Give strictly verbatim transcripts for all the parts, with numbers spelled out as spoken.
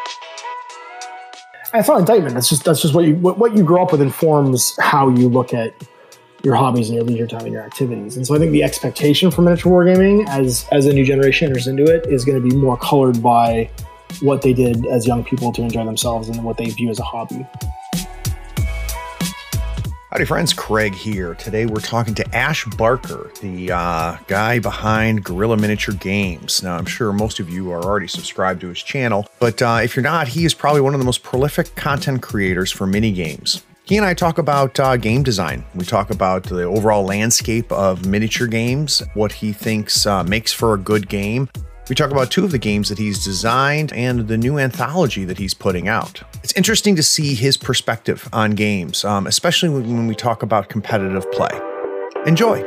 And it's not indictment. That's just that's just what you what, what you grow up with informs how you look at your hobbies and your leisure time and your activities. And so I think the expectation for miniature wargaming as as a new generation enters into it is going to be more colored by what they did as young people to enjoy themselves and what they view as a hobby. Howdy friends, Craig here. Today we're talking to Ash Barker, the uh, guy behind Guerrilla Miniature Games. Now I'm sure most of you are already subscribed to his channel, but uh, if you're not, he is probably one of the most prolific content creators for mini games. He and I talk about uh, game design. We talk about the overall landscape of miniature games, what he thinks uh, makes for a good game. We talk about two of the games that he's designed and the new anthology that he's putting out. It's interesting to see his perspective on games, um, especially when we talk about competitive play. Enjoy.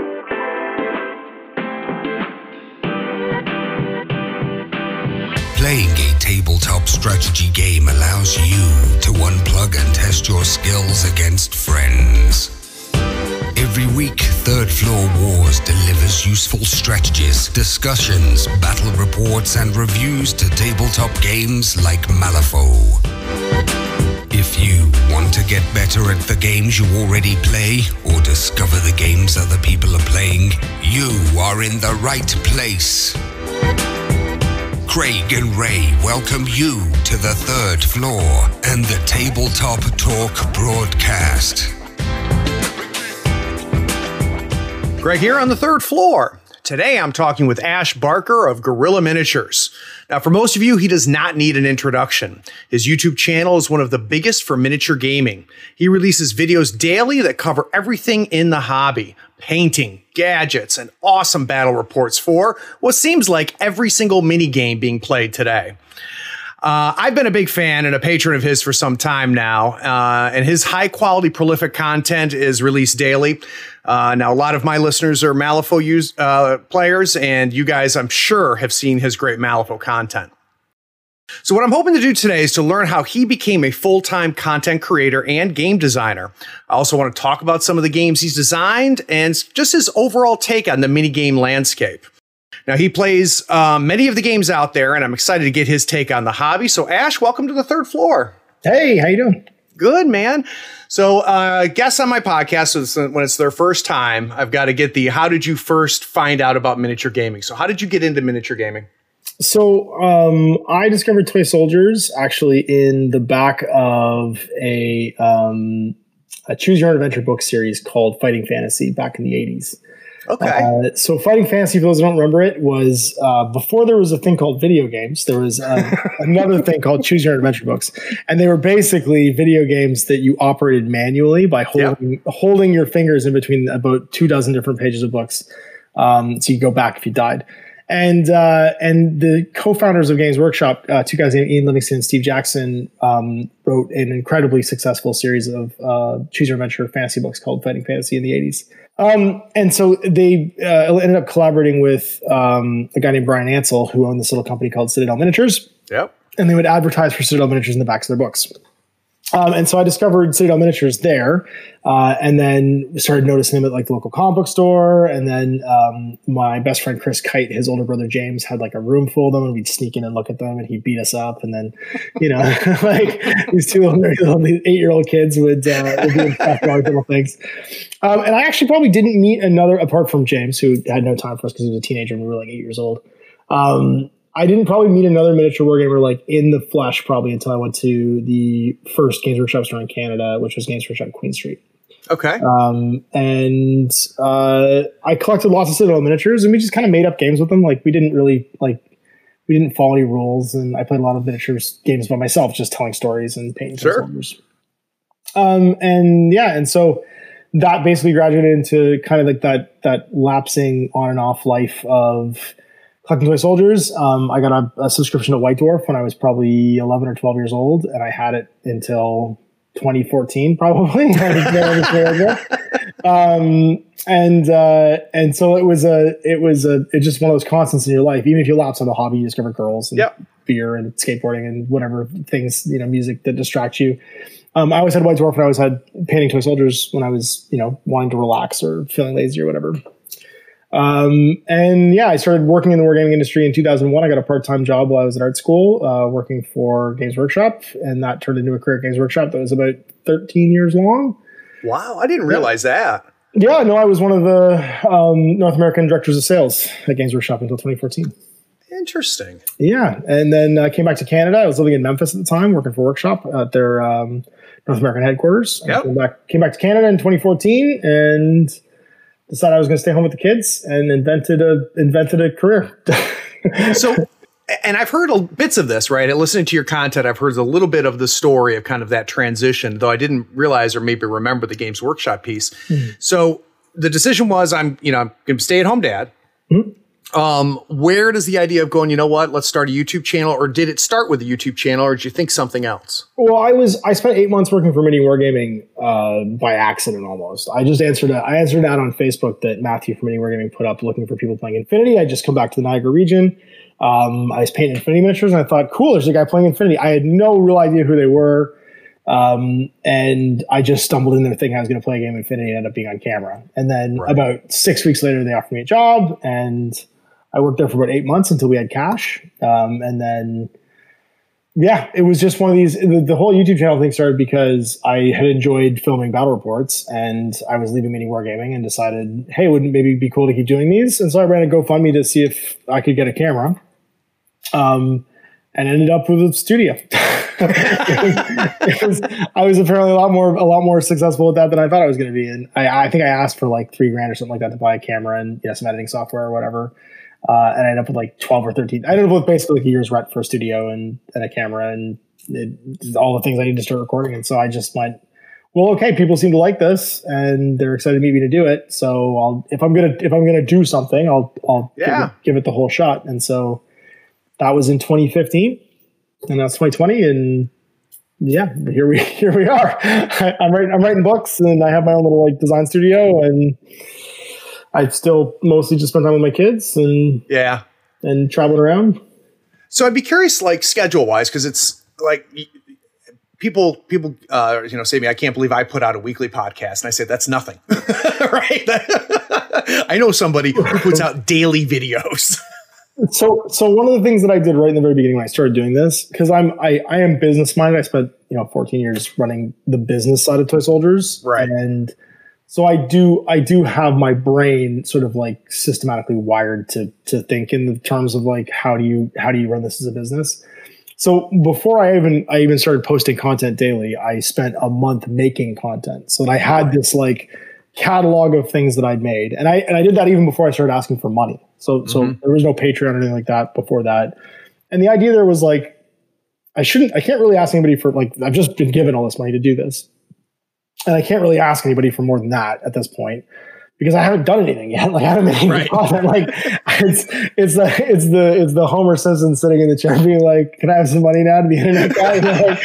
Playing a tabletop strategy game allows you to unplug and test your skills against friends. Every week, Third Floor Wars delivers useful strategies, discussions, battle reports, and reviews to tabletop games like Malifaux. If you want to get better at the games you already play, or discover the games other people are playing, you are in the right place. Craig and Ray welcome you to the Third Floor and the Tabletop Talk broadcast. Greg here on the Third Floor. Today I'm talking with Ash Barker of Guerrilla Miniatures. Now for most of you, he does not need an introduction. His YouTube channel is one of the biggest for miniature gaming. He releases videos daily that cover everything in the hobby. Painting, gadgets, and awesome battle reports for what seems like every single mini game being played today. Uh, I've been a big fan and a patron of his for some time now, uh, and his high-quality, prolific content is released daily. Uh, now, a lot of my listeners are Malifaux use, uh, players, and you guys, I'm sure, have seen his great Malifaux content. So what I'm hoping to do today is to learn how he became a full-time content creator and game designer. I also want to talk about some of the games he's designed and just his overall take on the minigame landscape. Now, he plays uh, many of the games out there, and I'm excited to get his take on the hobby. So, Ash, welcome to the Third Floor. Hey, how you doing? Good, man. So, uh, guests on my podcast, so it's, when it's their first time, I've got to get the, how did you first find out about miniature gaming? So, how did you get into miniature gaming? So, um, I discovered Toy Soldiers actually in the back of a, um, a Choose Your Own Adventure book series called Fighting Fantasy back in the eighties. Okay. Uh, so Fighting Fantasy, for those who don't remember it, was uh, before there was a thing called video games. There was uh, another thing called Choose Your Own Adventure books. And they were basically video games that you operated manually by holding yep. holding your fingers in between about two dozen different pages of books. Um, so you go back if you died. And uh, and the co-founders of Games Workshop, uh, two guys named Ian Livingston and Steve Jackson, um, wrote an incredibly successful series of uh, Choose Your Adventure fantasy books called Fighting Fantasy in the eighties. Um, and so they uh, ended up collaborating with um, a guy named Brian Ansell, who owned this little company called Citadel Miniatures. Yep. And they would advertise for Citadel Miniatures in the backs of their books. Um, and so I discovered Citadel Miniatures there, uh, and then started noticing them at like the local comic book store. And then um, my best friend Chris Kite, his older brother James, had like a room full of them, and we'd sneak in and look at them, and he'd beat us up. And then, you know, like these two little eight-year-old kids would, uh, would be impressed by little things. Um, and I actually probably didn't meet another, apart from James, who had no time for us because he was a teenager and we were like eight years old. Um, I didn't probably meet another miniature wargamer like in the flesh probably until I went to the first Games Workshop store in Canada, which was Games Workshop Queen Street. Okay. Um, and uh, I collected lots of Citadel miniatures, and we just kind of made up games with them. Like we didn't really like we didn't follow any rules, and I played a lot of miniatures games by myself, just telling stories and painting sure. soldiers. Um, and yeah, and so that basically graduated into kind of like that that lapsing on and off life of collecting toy soldiers. Um, I got a, a subscription to White Dwarf when I was probably eleven or twelve years old, and I had it until twenty fourteen, probably. um, and uh, and so it was a it was a it's just one of those constants in your life. Even if you lapse on the hobby, you discover girls and yep. beer and skateboarding and whatever things, you know, music that distracts you. Um, I always had White Dwarf, and I always had painting toy soldiers when I was, you know, wanting to relax or feeling lazy or whatever. Um, and yeah, I started working in the wargaming industry in two thousand one. I got a part-time job while I was at art school, uh, working for Games Workshop, and that turned into a career at Games Workshop that was about thirteen years long. Wow, I didn't realize yeah. that. Yeah, no, I was one of the um, North American directors of sales at Games Workshop until twenty fourteen. Interesting. Yeah, and then I uh, came back to Canada. I was living in Memphis at the time, working for Workshop at their um, North American headquarters. Yep. I came back, came back to Canada in twenty fourteen, and decided I was going to stay home with the kids, and invented a invented a career. So, and I've heard a, bits of this, right? Listening to your content, I've heard a little bit of the story of kind of that transition, though I didn't realize or maybe remember the Games Workshop piece. Mm-hmm. So the decision was, I'm, you know, I'm going to stay at home dad. Mm-hmm. Um, where does the idea of going, you know what, let's start a YouTube channel, or did it start with a YouTube channel, or did you think something else? Well, I was, I spent eight months working for Mini Wargaming, uh, by accident almost. I just answered, a, I answered an ad on Facebook that Matthew from Mini Wargaming put up looking for people playing Infinity. I just come back to the Niagara region. Um, I was painting Infinity miniatures, and I thought, cool, there's a guy playing Infinity. I had no real idea who they were. Um, and I just stumbled into thinking I was going to play a game Infinity and ended up being on camera. And then right. about six weeks later, they offered me a job, and I worked there for about eight months until we had cash. Um, and then, yeah, it was just one of these, the, the whole YouTube channel thing started because I had enjoyed filming battle reports, and I was leaving Mini Wargaming and decided, hey, wouldn't maybe be cool to keep doing these? And so I ran a GoFundMe to see if I could get a camera. Um, and ended up with a studio. it was, I was apparently a lot more, a lot more successful at that than I thought I was going to be. And I, I think I asked for like three grand or something like that to buy a camera and, you know, some editing software or whatever. Uh, and I ended up with like twelve or thirteen. I ended up with basically like a year's rent for a studio and, and a camera and it, all the things I need to start recording. And so I just went, well, okay, people seem to like this and they're excited to meet me to do it. So I'll, if I'm going to, if I'm going to do something, I'll, I'll yeah. give, it, give it the whole shot. And so that was in twenty fifteen, and that's twenty twenty. And yeah, here we, here we are. I, I'm writing, I'm writing books, and I have my own little like design studio, and I still mostly just spend time with my kids and yeah, and traveling around. So I'd be curious, like schedule wise, because it's like people, people, uh, you know, say to me, I can't believe I put out a weekly podcast, and I say that's nothing, right? I know somebody who puts out daily videos. So, so one of the things that I did right in the very beginning when I started doing this, because I'm, I, I am business minded. I spent, you know, fourteen years running the business side of Toy Soldiers. Right. And so I do, I do have my brain sort of like systematically wired to, to think in the terms of like, how do you, how do you run this as a business? So before I even, I even started posting content daily, I spent a month making content so that I had this like catalog of things that I'd made. And I, and I did that even before I started asking for money. So, mm-hmm. so there was no Patreon or anything like that before that. And the idea there was like, I shouldn't, I can't really ask anybody for like, I've just been given all this money to do this. And I can't really ask anybody for more than that at this point because I haven't done anything yet. Like I haven't made any right. content. Like it's, it's the, it's the, it's the Homer Simpson sitting in the chair being like, can I have some money now to be an internet guy?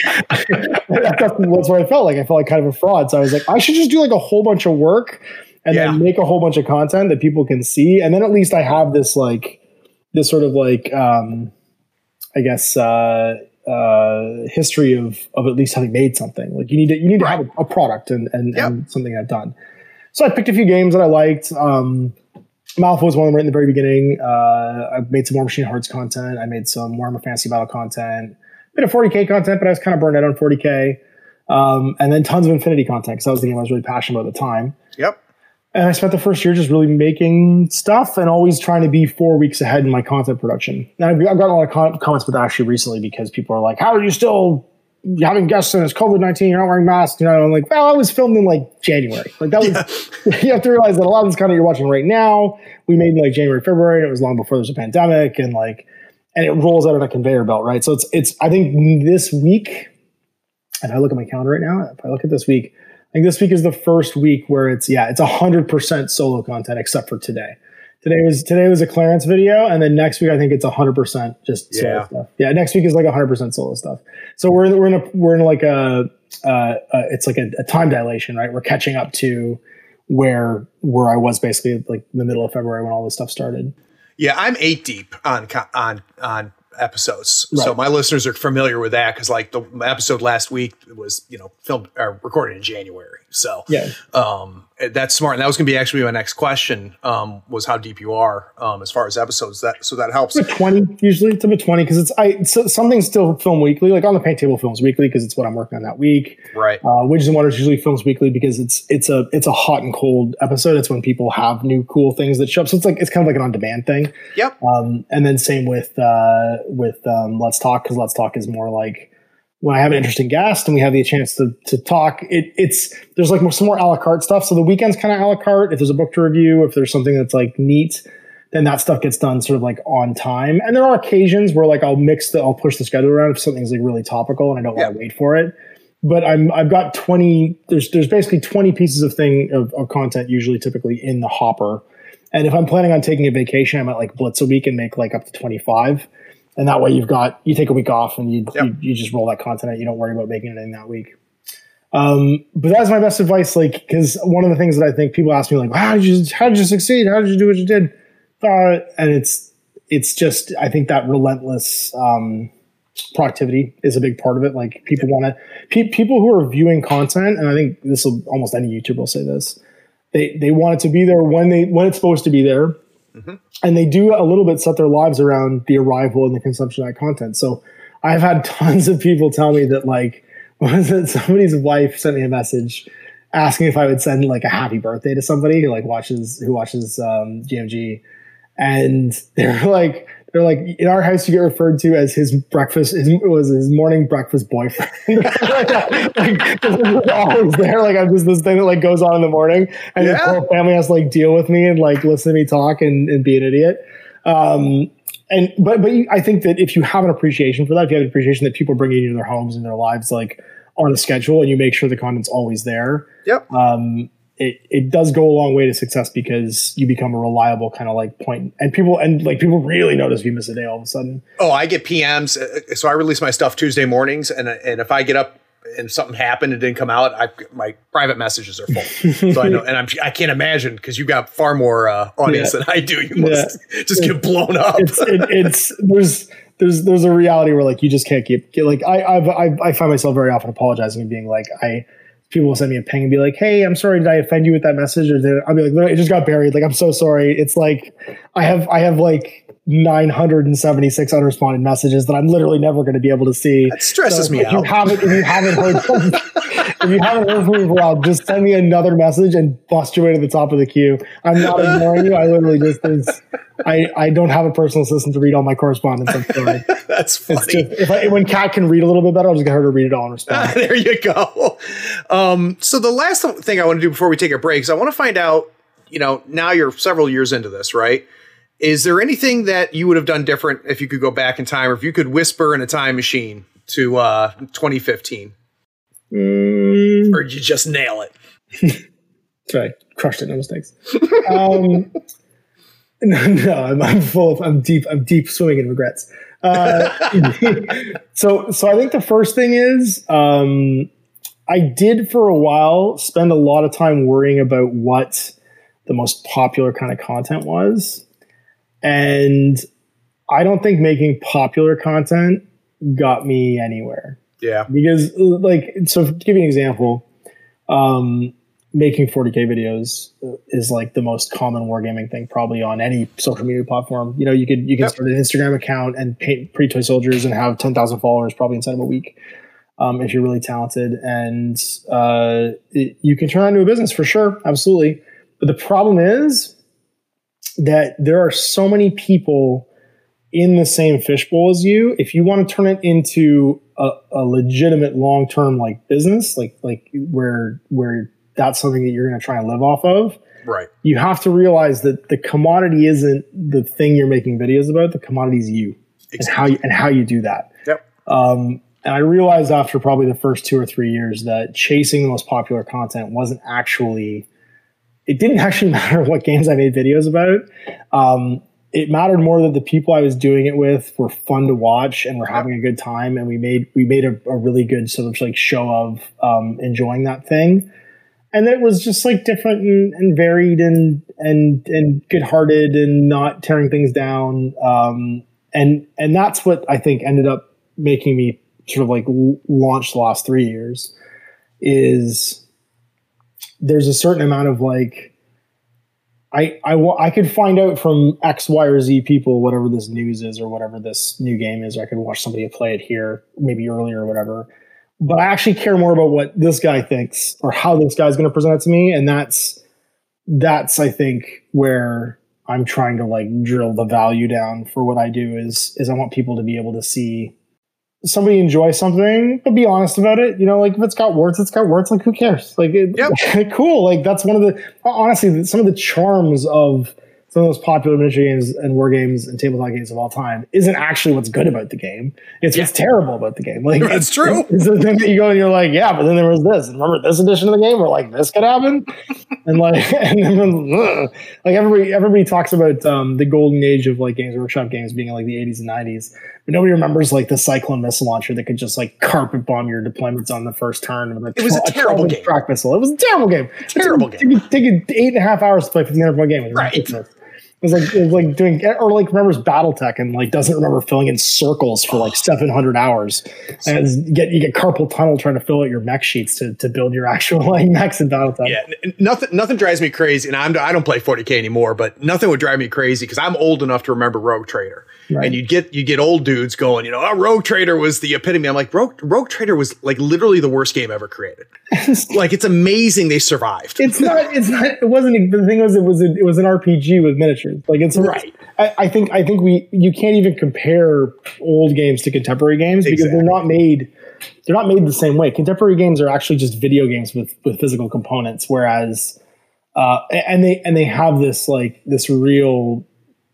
Like, that's, that's what I felt like. I felt like kind of a fraud. So I was like, I should just do like a whole bunch of work and yeah. then make a whole bunch of content that people can see. And then at least I have this like, this sort of like, um, I guess, uh, uh, history of, of at least having made something. Like you need to, you need to right. have a, a product and, and, yep. and something I've done. So I picked a few games that I liked. Um, Malifaux was one of them right in the very beginning. Uh, I made some War Machine Hearts content. I made some Warhammer Fantasy Battle content, a bit of forty K content, but I was kind of burned out on forty K. Um, and then tons of Infinity content because that was the game I was really passionate about at the time. Yep. And I spent the first year just really making stuff and always trying to be four weeks ahead in my content production. And I've, I've gotten a lot of com- comments with that actually recently because people are like, how are you still having guests and it's COVID nineteen, you're not wearing masks? You know, and I'm like, well, I was filmed in like January. Like that was, yeah. You have to realize that a lot of this content you're watching right now, we made in like January, February, and it was long before there was a pandemic and like, and it rolls out on a conveyor belt, right? So it's, it's, I think this week, and I look at my calendar right now, if I look at this week, I think this week is the first week where it's, yeah, it's one hundred percent solo content except for today. Today was today was a clearance video, and then next week I think it's one hundred percent just solo yeah. stuff. Yeah, next week is like one hundred percent solo stuff. So we're in, we're in a we're in like a uh, uh, it's like a, a time dilation, right? We're catching up to where where I was basically like the middle of February when all this stuff started. Yeah, I'm eight deep on on on episodes. Right. So my listeners are familiar with that because like the episode last week was, you know, filmed or recorded in January. So yeah, um, that's smart. And that was going to be actually my next question um, was how deep you are um, as far as episodes. That So that helps. It's about twenty usually. It's about twenty because it's I so, something's still film weekly, like On the Paint Table films weekly because it's what I'm working on that week. Right. Uh, Widgets and Wonders usually films weekly because it's it's a it's a hot and cold episode. It's when people have new cool things that show up. So it's like it's kind of like an on demand thing. Yep. Um, and then same with uh, with um, Let's Talk because Let's Talk is more like when I have an interesting guest and we have the chance to to talk. It, it's there's like more, some more a la carte stuff. So the weekend's kind of a la carte. If there's a book to review, if there's something that's like neat, then that stuff gets done sort of like on time. And there are occasions where like I'll mix the I'll push the schedule around if something's like really topical and I don't yeah. want to wait for it. But I'm I've got twenty. There's there's basically twenty pieces of thing of, of content usually typically in the hopper. And if I'm planning on taking a vacation, I might like blitz a week and make like up to twenty-five. And that way you've got, you take a week off and you, yep. you, you just roll that content out. You don't worry about making anything that week. Um, but that's my best advice. Like, cause one of the things that I think people ask me like, how did you, how did you succeed? How did you do what you did? Uh, and it's, it's just, I think that relentless, um, productivity is a big part of it. Like people want to, pe- people who are viewing content, and I think this will almost any YouTuber will say this, They they want it to be there when they when it's supposed to be there, mm-hmm. and they do a little bit set their lives around the arrival and the consumption of that content. So I've had tons of people tell me that like was it somebody's wife sent me a message asking if I would send like a happy birthday to somebody who like watches who watches um, G M G, and they're like. They're like, in our house, you get referred to as his breakfast, his, it was his morning breakfast boyfriend. like, like, always there. Like, I'm just this thing that like goes on in the morning and yeah. the whole family has to like deal with me and like listen to me talk and, and be an idiot. Um, and, but, but you, I think that if you have an appreciation for that, if you have an appreciation that people are bringing into their homes and their lives, like on a schedule and you make sure the content's always there. Yep. Um, It, it does go a long way to success because you become a reliable kind of like point, and people and like people really notice if you miss a day all of a sudden. Oh, I get P Ms. So I release my stuff Tuesday mornings, and and if I get up and something happened and didn't come out, I, my private messages are full. So I know, and I'm I can't imagine because you got far more uh, audience yeah. than I do. You must yeah. just get blown up. It's, it, it's there's there's there's a reality where like you just can't keep get, like I I've, I I find myself very often apologizing and being like I. People will send me a ping and be like, hey, I'm sorry, did I offend you with that message? Or did I'll be like, it just got buried. Like, I'm so sorry. It's like, I have, I have like nine hundred seventy-six unresponded messages that I'm literally never going to be able to see. That stresses so me if out. You haven't, if you haven't heard from, if you haven't heard from me for a while, just send me another message and bust your way to the top of the queue. I'm not ignoring you. I literally just, I, I don't have a personal assistant to read all my correspondence. I'm sorry. That's funny. Just, if, I, when Kat can read a little bit better, I'll just get her to read it all and respond. Ah, there you go. Um, so the last thing I want to do before we take a break is I want to find out, you know, now you're several years into this, right? Is there anything that you would have done different if you could go back in time, or if you could whisper in a time machine to uh, twenty fifteen? Mm. Or did you just nail it? Sorry, crushed it, no mistakes. um, no, no I'm, I'm full of, I'm deep, I'm deep swimming in regrets. Uh, so, so I think the first thing is, um, I did for a while spend a lot of time worrying about what the most popular kind of content was. And I don't think making popular content got me anywhere. Yeah. Because like, so to give you an example, um, making forty K videos is like the most common wargaming thing probably on any social media platform. You know, you could, you can yep. start an Instagram account and paint pretty toy soldiers and have ten thousand followers probably inside of a week. Um, if you're really talented, and uh, it, you can turn that into a business for sure. Absolutely. But the problem is that there are so many people in the same fishbowl as you. If you want to turn it into a, a legitimate long-term like business, like, like where, where that's something that you're going to try and live off of, right? You have to realize that the commodity isn't the thing you're making videos about. The commodity is you, exactly. and how you, and how you do that. Yep. Um, And I realized after probably the first two or three years that chasing the most popular content wasn't actually, it didn't actually matter what games I made videos about. Um, it mattered more that the people I was doing it with were fun to watch and were having a good time. And we made, we made a, a really good sort of like show of um, enjoying that thing. And then it was just like different and, and varied and, and, and good hearted and not tearing things down. Um, and and that's what I think ended up making me sort of like l- launch the last three years. Is there's a certain amount of like. I, I, I could find out from X, Y, or Z people, whatever this news is or whatever this new game is, or I could watch somebody play it here, maybe earlier or whatever. But I actually care more about what this guy thinks or how this guy's going to present it to me. And that's, that's, I think, where I'm trying to like drill the value down for what I do is, is I want people to be able to see somebody enjoy something, but be honest about it. You know, like if it's got warts, it's got warts. Like who cares? Like, it, yep. Cool. Like that's one of the honestly some of the charms of some of those popular miniature games and war games and tabletop games of all time isn't actually what's good about the game. It's yeah. what's terrible about the game. Like that's it's, true. It's the thing that you go and you're like, yeah, but then there was this. And remember this edition of the game where like this could happen, and like and then ugh. like everybody everybody talks about um, the golden age of like Games Workshop games being in like the eighties and nineties. But nobody remembers like the Cyclone missile launcher that could just like carpet bomb your deployments on the first turn. With a it was a, a terrible game. Track missile. It was a terrible game. Terrible it game. It take eight and a half hours to play fifteen hundred point game. It was right. ridiculous. It was like it was like doing or like remembers BattleTech and like doesn't remember filling in circles for like seven hundred hours and you get you get carpal tunnel trying to fill out your mech sheets to, to build your actual like mechs in BattleTech. Yeah, n- nothing nothing drives me crazy, and I'm I don't play forty K anymore, but nothing would drive me crazy because I'm old enough to remember Rogue Trader. Right. And you get you get old dudes going, you know, oh, Rogue Trader was the epitome. I'm like, Rogue Rogue Trader was like literally the worst game ever created. Like it's amazing they survived. It's not. It's not. It wasn't. The thing was, it was. A, it was an R P G with miniatures. Like it's right. I, I think. I think we. You can't even compare old games to contemporary games because exactly. they're not made. They're not made the same way. Contemporary games are actually just video games with with physical components, whereas, uh, and they and they have this like this real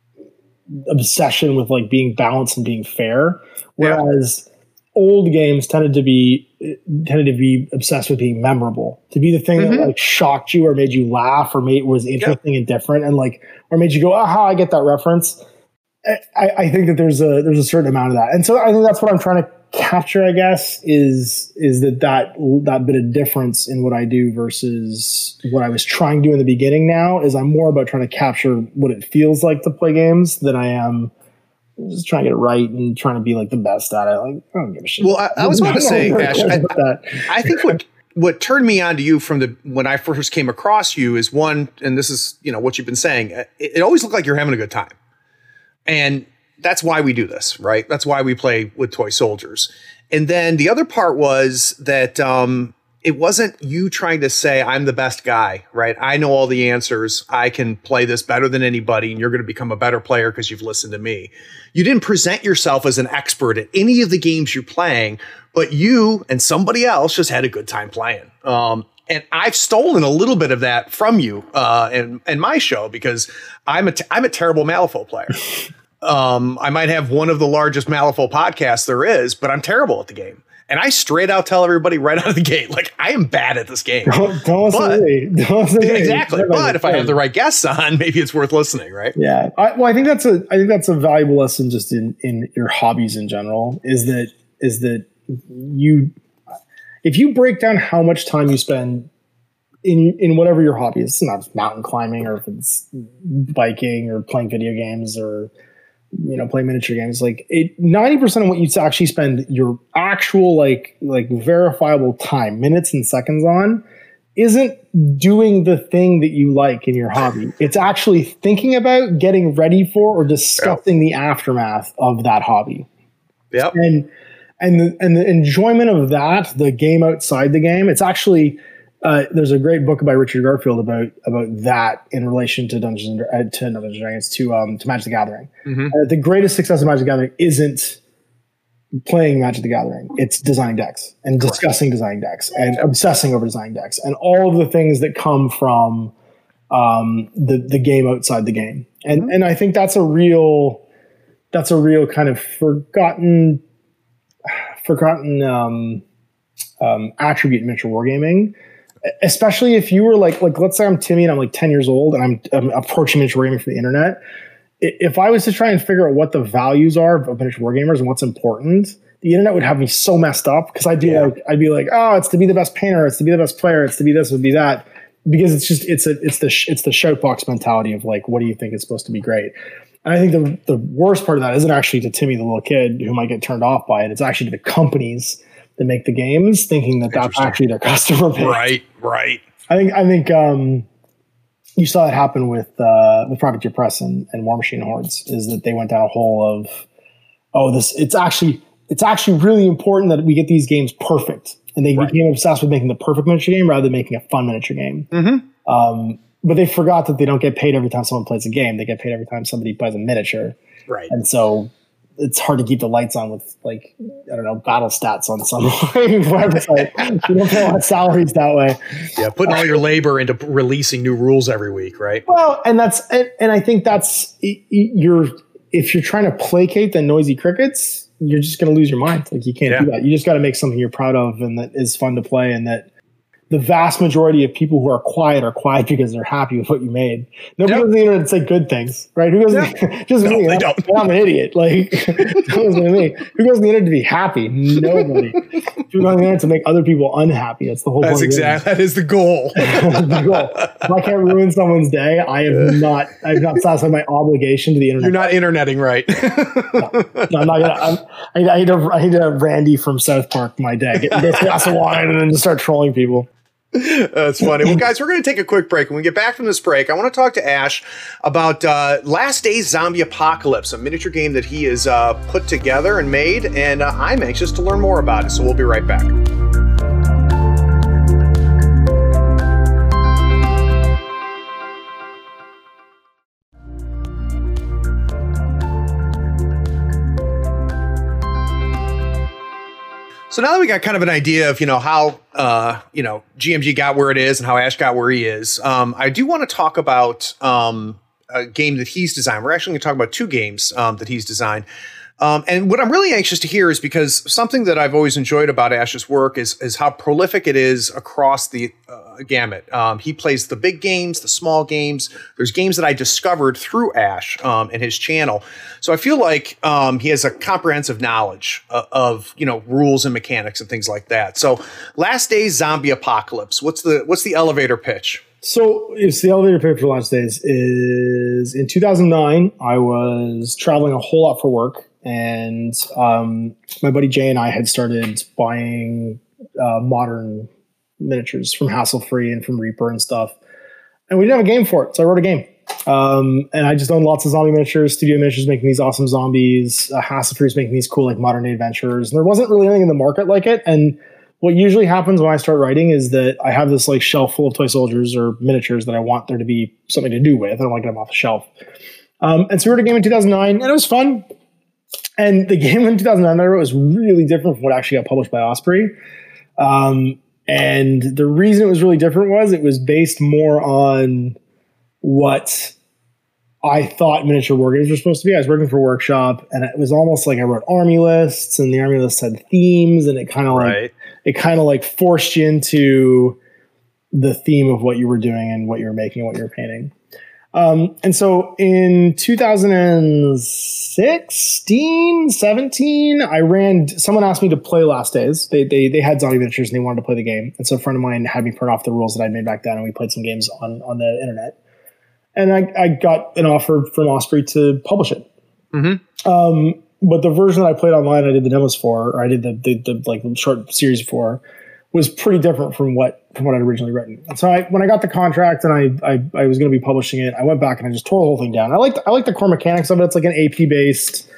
obsession with like being balanced and being fair, whereas. Yeah. Old games tended to be tended to be obsessed with being memorable, to be the thing mm-hmm. that like shocked you or made you laugh or made was interesting yep. and different, and like or made you go, aha, I get that reference. I, I think that there's a there's a certain amount of that, and so I think that's what I'm trying to capture. I guess is is that that that bit of difference in what I do versus what I was trying to do in the beginning. Now is I'm more about trying to capture what it feels like to play games than I am. Just trying to get it right and trying to be like the best at it. Like I don't give a shit. Well, I, I was about to say, Ash, I, I think what what turned me on to you from the when I first came across you is one, and this is you know what you've been saying. It, it always looked like you're having a good time, and that's why we do this, right? That's why we play with toy soldiers. And then the other part was that um, it wasn't you trying to say I'm the best guy, right? I know all the answers. I can play this better than anybody, and you're going to become a better player because you've listened to me. You didn't present yourself as an expert at any of the games you're playing, but you and somebody else just had a good time playing. Um, and I've stolen a little bit of that from you uh, in, in my show because I'm a, t- I'm a terrible Malifaux player. um, I might have one of the largest Malifaux podcasts there is, but I'm terrible at the game. And I straight out tell everybody right out of the gate, like, I am bad at this game. Don't, don't but, say don't say exactly. But if I have the right guests on, maybe it's worth listening, right? Yeah. I, well, I think that's a I think that's a valuable lesson just in, in your hobbies in general, is that is that you if you break down how much time you spend in in whatever your hobby is, it's not mountain climbing or if it's biking or playing video games or you know, play miniature games, like it, ninety percent of what you actually spend your actual, like, like verifiable time, minutes and seconds on isn't doing the thing that you like in your hobby. It's actually thinking about, getting ready for, or discussing yep. the aftermath of that hobby. Yep. And, and the, and the enjoyment of that, the game outside the game, it's actually, Uh, there's a great book by Richard Garfield about about that in relation to Dungeons uh, to Dungeons and Dragons to um to Magic the Gathering. Mm-hmm. Uh, the greatest success of Magic the Gathering isn't playing Magic the Gathering; it's designing decks and Correct. discussing designing decks and obsessing over designing decks and all of the things that come from um, the the game outside the game. And mm-hmm. and I think that's a real that's a real kind of forgotten forgotten um, um, attribute in miniature wargaming. Especially if you were like, like, let's say I'm Timmy and I'm like ten years old and I'm, I'm approaching miniature wargaming from the internet. If I was to try and figure out what the values are of miniature wargamers and what's important, the internet would have me so messed up because I'd be yeah. like, I'd be like, oh, it's to be the best painter, it's to be the best player, it's to be this, it would be that, because it's just it's a it's the it's the shout box mentality of like, what do you think is supposed to be great? And I think the the worst part of that isn't actually to Timmy, the little kid who might get turned off by it. It's actually to the companies that make the games, thinking that that's actually their customer base. Right, right. I think I think um, you saw that happen with uh, with Privateer Press and, and War Machine Hordes. Is that they went down a hole of, oh, this it's actually it's actually really important that we get these games perfect, and they right. became obsessed with making the perfect miniature game rather than making a fun miniature game. Mm-hmm. Um, but they forgot that they don't get paid every time someone plays a game. They get paid every time somebody buys a miniature. Right. And so it's hard to keep the lights on with, like, I don't know, battle stats on some website. You don't pay a lot of salaries that way. Yeah, putting all your labor into releasing new rules every week, right? Well, and that's and, and I think that's you're if you're trying to placate the noisy crickets, you're just going to lose your mind. Like, you can't yeah. do that. You just got to make something you're proud of and that is fun to play, and that the vast majority of people who are quiet are quiet because they're happy with what you made. Nobody yep. goes on the internet to say good things, right? Who goes? Yeah. Just no, me. I'm, I'm an idiot. Like, who goes on me? Who goes on the internet to be happy? Nobody. Who goes on the internet to make other people unhappy? That's the whole. That's point. exactly. That is the goal. the goal. If I can't ruin someone's day, I have not. I've not satisfied my obligation to the internet. You're not interneting right. no, no, I'm not gonna. I'm, I, I need a. I need a Randy from South Park my day. Get this glass of wine and then just start trolling people. That's funny. Well, guys, we're going to take a quick break. When we get back from this break, I want to talk to Ash about uh, Last Days Zombie Apocalypse, a miniature game that he has uh, put together and made, and uh, I'm anxious to learn more about it. So we'll be right back. So now that we got kind of an idea of, you know, how, uh, you know, G M G got where it is and how Ash got where he is, um, I do want to talk about um, a game that he's designed. We're actually going to talk about two games um, that he's designed. Um, and what I'm really anxious to hear is because something that I've always enjoyed about Ash's work is, is how prolific it is across the uh, gamut. Um, he plays the big games, the small games. There's games that I discovered through Ash um, and his channel. So I feel like um, he has a comprehensive knowledge of, of, you know, rules and mechanics and things like that. So Last Days Zombie Apocalypse. What's the what's the elevator pitch? So it's the elevator pitch for Last Days is in two thousand nine. I was traveling a whole lot for work. And um, my buddy Jay and I had started buying uh, modern miniatures from Hassle Free and from Reaper and stuff. And we didn't have a game for it, so I wrote a game. Um, and I just owned lots of zombie miniatures, Studio Miniatures making these awesome zombies, uh, Hassle Free is making these cool, like, modern day adventures. And there wasn't really anything in the market like it. And what usually happens when I start writing is that I have this, like, shelf full of toy soldiers or miniatures that I want there to be something to do with. I don't want to get them off the shelf. Um, and so we wrote a game in two thousand nine, and it was fun. And the game in two thousand nine that I wrote was really different from what actually got published by Osprey. Um, and the reason it was really different was it was based more on what I thought miniature war games were supposed to be. I was working for Workshop, and it was almost like I wrote army lists, and the army lists had themes, and it kind of right. like it kind of like forced you into the theme of what you were doing and what you were making and what you were painting. Um, and so in two thousand sixteen, seventeen, I ran, someone asked me to play Last Days. They, they, they had zombie miniatures and they wanted to play the game. And so a friend of mine had me print off the rules that I'd made back then, and we played some games on, on the internet. And I, I got an offer from Osprey to publish it. Mm-hmm. Um, but the version that I played online, I did the demos for, or I did the, the, the like short series for, was pretty different from what from what I'd originally written. And so I, when I got the contract and I I, I was going to be publishing it, I went back and I just tore the whole thing down. I liked I liked the core mechanics of it. It's like an A P based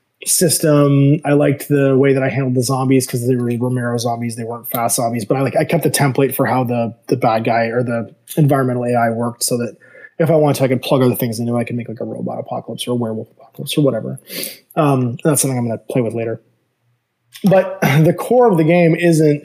system. I liked the way that I handled the zombies because they were Romero zombies. They weren't fast zombies, but I like I kept the template for how the the bad guy or the environmental A I worked, so that if I wanted to, I could plug other things into it. I could make like a robot apocalypse or a werewolf apocalypse or whatever. Um, that's something I'm going to play with later. But the core of the game isn't.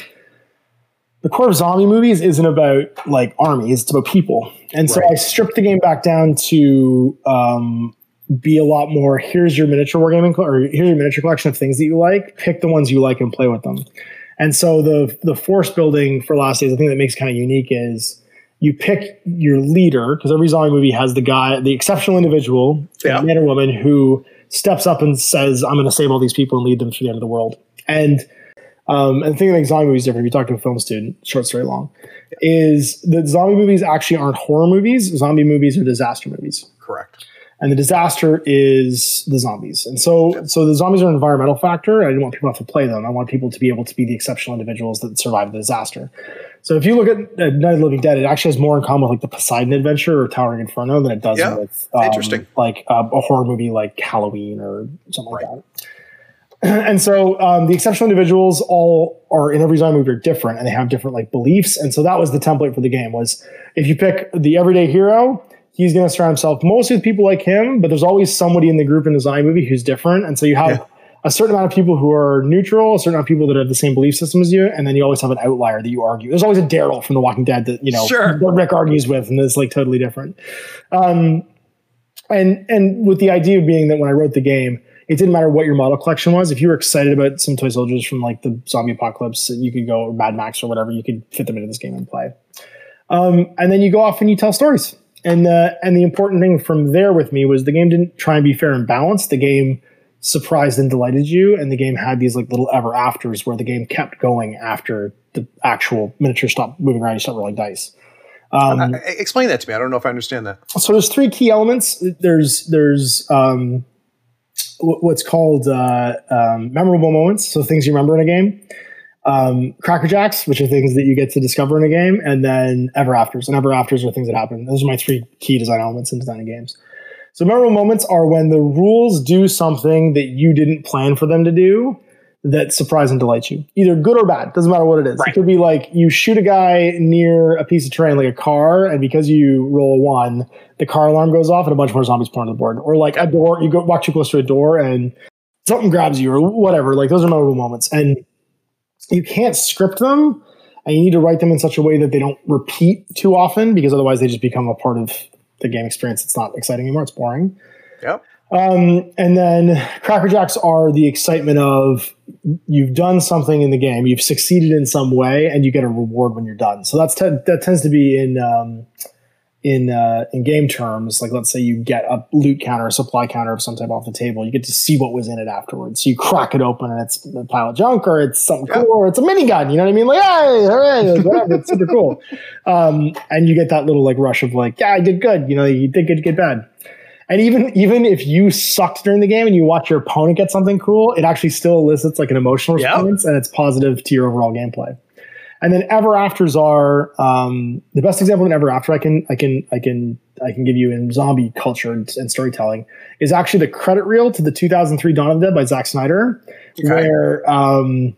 The core of zombie movies isn't about like armies, it's about people. And so right. I stripped the game back down to um, be a lot more, here's your miniature wargaming, or here's your miniature collection of things that you like, pick the ones you like and play with them. And so the the force building for Last Days, the thing that makes it kind of unique is you pick your leader, because every zombie movie has the guy, the exceptional individual, yeah. man or woman, who steps up and says, I'm going to save all these people and lead them through the end of the world. And Um, and the thing that makes zombie movies different, if you talk to a film student, short story long, is that zombie movies actually aren't horror movies. Zombie movies are disaster movies. Correct. and the disaster is the zombies. And so, so the zombies are an environmental factor. I didn't want people to have to play them. I want people to be able to be the exceptional individuals that survive the disaster. So if you look at uh, Night of the Living Dead, it actually has more in common with like the Poseidon Adventure or Towering Inferno than it does yeah. with um, Interesting. like uh, a horror movie like Halloween or something right. like that. And so um, the exceptional individuals all are in every zombie movie are different, and they have different like beliefs. And so that was the template for the game was if you pick the everyday hero, he's going to surround himself mostly with people like him, but there's always somebody in the group in the zombie movie who's different. And so you have yeah. a certain amount of people who are neutral, a certain amount of people that have the same belief system as you, and then you always have an outlier that you argue. There's always a Daryl from The Walking Dead that, you know, sure. that Rick argues with, and it's like totally different. Um, and and with the idea being that when I wrote the game, it didn't matter what your model collection was. If you were excited about some toy soldiers from like the zombie apocalypse, you could go, or Mad Max or whatever, you could fit them into this game and play. Um, and then you go off and you tell stories. And the, and the important thing from there with me was the game didn't try and be fair and balanced. The game surprised and delighted you. And the game had these like little ever afters where the game kept going after the actual miniature stopped moving around. You stopped rolling dice. Um, uh, explain that to me. I don't know if I understand that. So there's three key elements. There's, there's, um, what's called uh, um, memorable moments, so things you remember in a game. Um, Cracker Jacks, which are things that you get to discover in a game, and then Ever Afters. And Ever Afters are things that happen. Those are my three key design elements in designing games. So memorable moments are when the rules do something that you didn't plan for them to do that surprise and delight you. Either good or bad. Doesn't matter what it is. Right. It could be like you shoot a guy near a piece of terrain like a car, and because you roll a one, the car alarm goes off and a bunch more zombies pour on the board. Or like a door, you go walk too close to a door and something grabs you or whatever. Like those are memorable moments. And you can't script them, and you need to write them in such a way that they don't repeat too often, because otherwise they just become a part of the game experience. It's not exciting anymore. It's boring. Yep. Um, and then Cracker Jacks are the excitement of you've done something in the game, you've succeeded in some way, and you get a reward when you're done. So that's te- that tends to be in um, in uh, in game terms. Like let's say you get a loot counter, a supply counter of some type off the table, you get to see what was in it afterwards. So you crack it open and it's a pile of junk, or it's something yeah. cool, or it's a minigun. You know what I mean? Like, hey, hooray, whatever. It's super cool. Um, and you get that little like rush of like, yeah, I did good. You know, you did good, get bad. And even even if you sucked during the game and you watch your opponent get something cool, it actually still elicits like an emotional response, yep. and it's positive to your overall gameplay. And then Ever Afters are um, the best example of an Ever After I can I can I can I can give you in zombie culture and, and storytelling is actually the credit reel to the two thousand three Dawn of the Dead by Zack Snyder, okay. where um,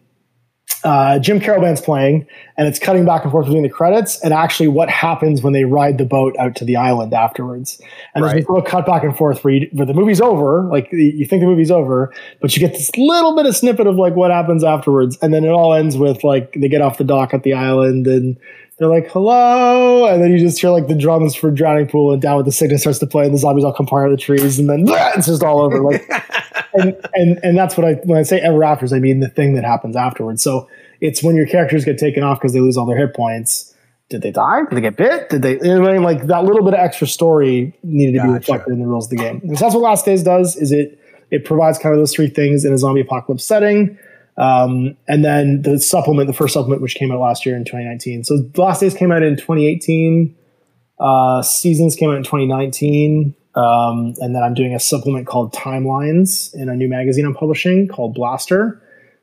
uh, Jim Carroll Band's playing, and it's cutting back and forth between the credits and actually what happens when they ride the boat out to the island afterwards. And right. there's this little cut back and forth where, you, where the movie's over, like you think the movie's over, but you get this little bit of snippet of like what happens afterwards. And then it all ends with like they get off the dock at the island and they're like, hello. And then you just hear like the drums for Drowning Pool and Down with the Sickness starts to play and the zombies all come part of the trees. And then blah, it's just all over. Like, and, and, and that's what I, when I say Ever Afters, I mean the thing that happens afterwards. So it's when your characters get taken off because they lose all their hit points. Did they die? Did they get bit? Did they, you know, like that little bit of extra story needed to gotcha. be reflected in the rules of the game. And so that's what Last Days does, is it, it provides kind of those three things in a zombie apocalypse setting. Um, and then the supplement, the first supplement, which came out last year in twenty nineteen. So The Last Days came out in twenty eighteen. Uh, Seasons came out in twenty nineteen. Um, and then I'm doing a supplement called Timelines in a new magazine I'm publishing called Blaster,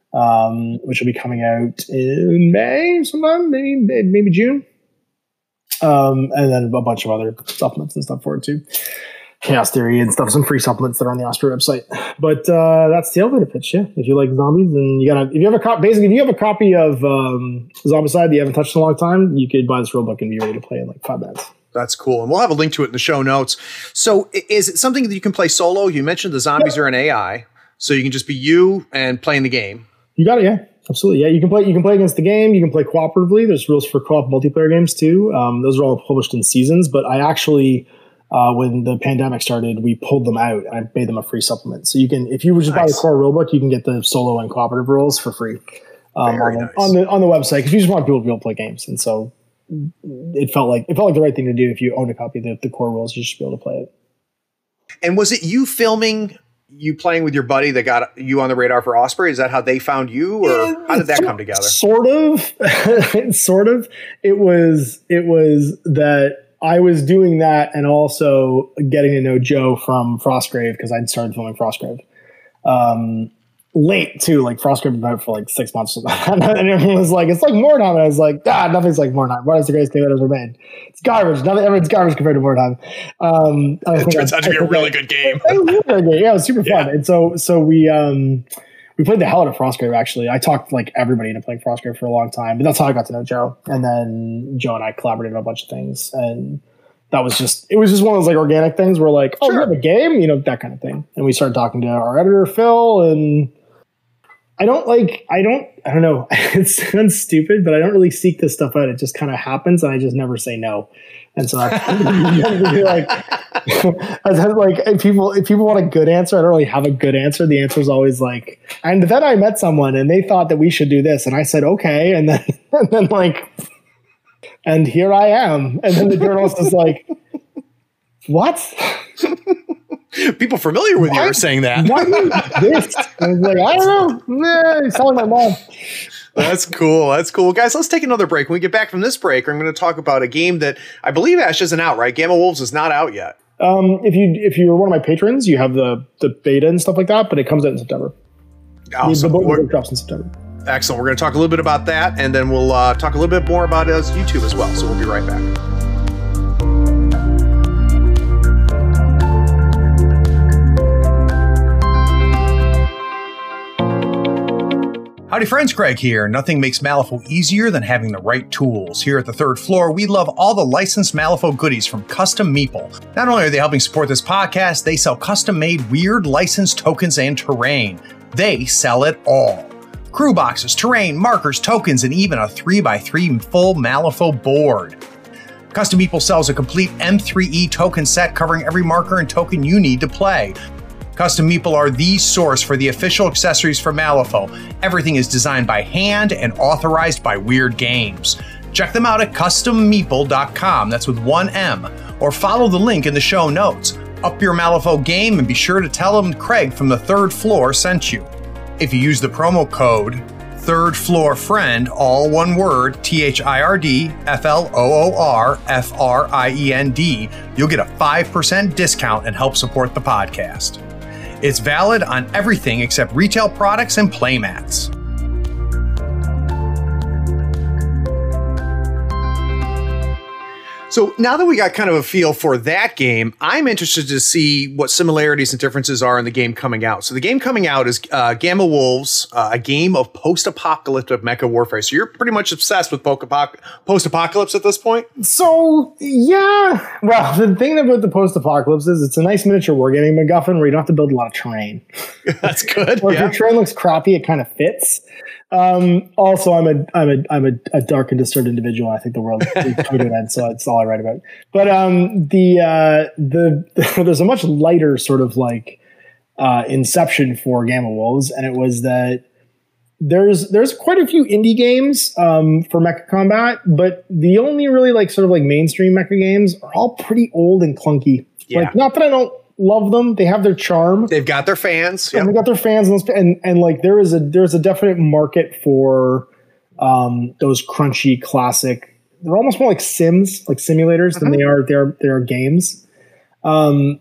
um, which will be coming out in May sometime, maybe, maybe June. Um, and then a bunch of other supplements and stuff for it too. Chaos Theory and stuff, some free supplements that are on the Osprey website. But uh, that's the elevator pitch, yeah. If you like zombies, then you gotta, if you have a copy, basically, if you have a copy of um, Zombicide that you haven't touched in a long time, you could buy this rulebook and be ready to play in like five minutes. That's cool. And we'll have a link to it in the show notes. So is it something that you can play solo? You mentioned the zombies yeah. are an A I, so you can just be you and playing the game. You got it, yeah. Absolutely, yeah. You can play. You can play against the game. You can play cooperatively. There's rules for co-op multiplayer games too. Um, those are all published in Seasons. But I actually, uh, when the pandemic started, we pulled them out and I made them a free supplement. So you can, if you just nice. buy the core rulebook, you can get the solo and cooperative rules for free um, on, nice. the, on the on the website, because you just want people to be able to play games. And so it felt like it felt like the right thing to do. If you own a copy of the, the core rules, you should be able to play it. And was it you filming? You playing with your buddy that got you on the radar for Osprey? Is that how they found you, or how did that come together? Sort of, sort of. It was, it was that I was doing that and also getting to know Joe from Frostgrave because I'd started filming Frostgrave. Um, late too, like Frostgrave had been out for like six months. And everyone was like, it's like Mordheim. And I was like, ah, nothing's like Mordheim. What is the greatest game that ever made? It's garbage. Nothing, everyone's garbage compared to Mordheim. Um, it turns out to be a really good game. It was a really good game. Yeah, it was super fun. Yeah. And so, so we, um, we played the hell out of Frostgrave, actually. I talked like everybody into playing Frostgrave for a long time, but that's how I got to know Joe. And then Joe and I collaborated on a bunch of things. And that was just, it was just one of those like organic things where like, oh, sure. We have a game, you know, that kind of thing. And we started talking to our editor, Phil, and I don't like, I don't, I don't know. It sounds stupid, but I don't really seek this stuff out. It just kind of happens and I just never say no. And so that's like, like if people, if people want a good answer, I don't really have a good answer. The answer is always like, and then I met someone and they thought that we should do this. And I said, okay. And then, and then like, and here I am. And then the journalist is like, what? People familiar with what? You are saying that. What is this? I was like, I don't know. Nah, he's telling my mom. That's cool. That's cool. Guys, let's take another break. When we get back from this break, I'm going to talk about a game that I believe Ash isn't out, right? Gamma Wolves is not out yet. Um, if you if you're one of my patrons, you have the the beta and stuff like that, but it comes out in September. Awesome. The book drops in September. Excellent. We're going to talk a little bit about that, and then we'll uh, talk a little bit more about his YouTube as well. So we'll be right back. Howdy friends, Craig here. Nothing makes Malifaux easier than having the right tools. Here at the third floor, we love all the licensed Malifaux goodies from Custom Meeple. Not only are they helping support this podcast, they sell custom-made weird licensed tokens and terrain. They sell it all. Crew boxes, terrain, markers, tokens, and even a three by three full Malifaux board. Custom Meeple sells a complete M three E token set covering every marker and token you need to play. Custom Meeple are the source for the official accessories for Malifaux. Everything is designed by hand and authorized by Weird Games. Check them out at custom meeple dot com, that's with one M, or follow the link in the show notes. Up your Malifaux game and be sure to tell them Craig from the third floor sent you. If you use the promo code third floor friend, all one word, T H I R D F L O O R F R I E N D, you'll get a five percent discount and help support the podcast. It's valid on everything except retail products and playmats. So now that we got kind of a feel for that game, I'm interested to see what similarities and differences are in the game coming out. So the game coming out is uh, Gamma Wolves, uh, a game of post-apocalyptic mecha warfare. So you're pretty much obsessed with post-apocalypse at this point? So, yeah. Well, the thing about the post-apocalypse is it's a nice miniature wargaming MacGuffin where you don't have to build a lot of terrain. That's good. Or yeah. if your terrain looks crappy, it kind of fits. Um, also, I'm a I'm a I'm a, a dark and disturbed individual. I think the world is totally end, so it's all I write about. But um, the uh, the there's a much lighter sort of like uh, inception for Gamma Wolves, and it was that there's there's quite a few indie games um, for mecha combat, but the only really like sort of like mainstream mecha games are all pretty old and clunky. Yeah. Like, not that I don't love them. They have their charm. They've got their fans. Yeah, they got their fans, and, and and like there is a there's a definite market for um, those crunchy classic. They're almost more like sims, like simulators, mm-hmm. than they are they're they're games. Um,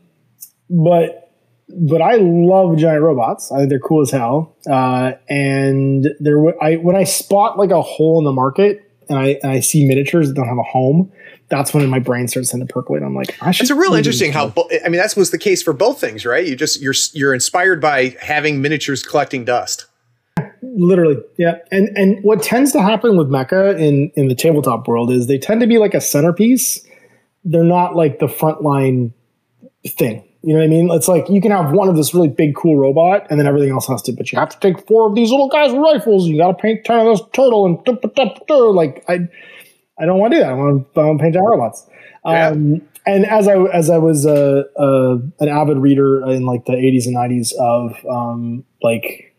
but but I love giant robots. I think they're cool as hell. Uh, and there, I when I spot like a hole in the market, and I and I see miniatures that don't have a home. That's when my brain starts to percolate. I'm like, I should. It's a real interesting how, bo- I mean, that was the case for both things, right? You just, you're, you're inspired by having miniatures collecting dust. Literally. Yeah. And, and what tends to happen with mecha in, in the tabletop world is they tend to be like a centerpiece. They're not like the frontline thing. You know what I mean? It's like you can have one of this really big, cool robot and then everything else has to, but you have to take four of these little guys with rifles. And you got to paint ten of this turtle and like, I, I don't want to do that. I want to, I want to paint giant robots. Um, yeah. And as I as I was a, a an avid reader in like the eighties and nineties of um, like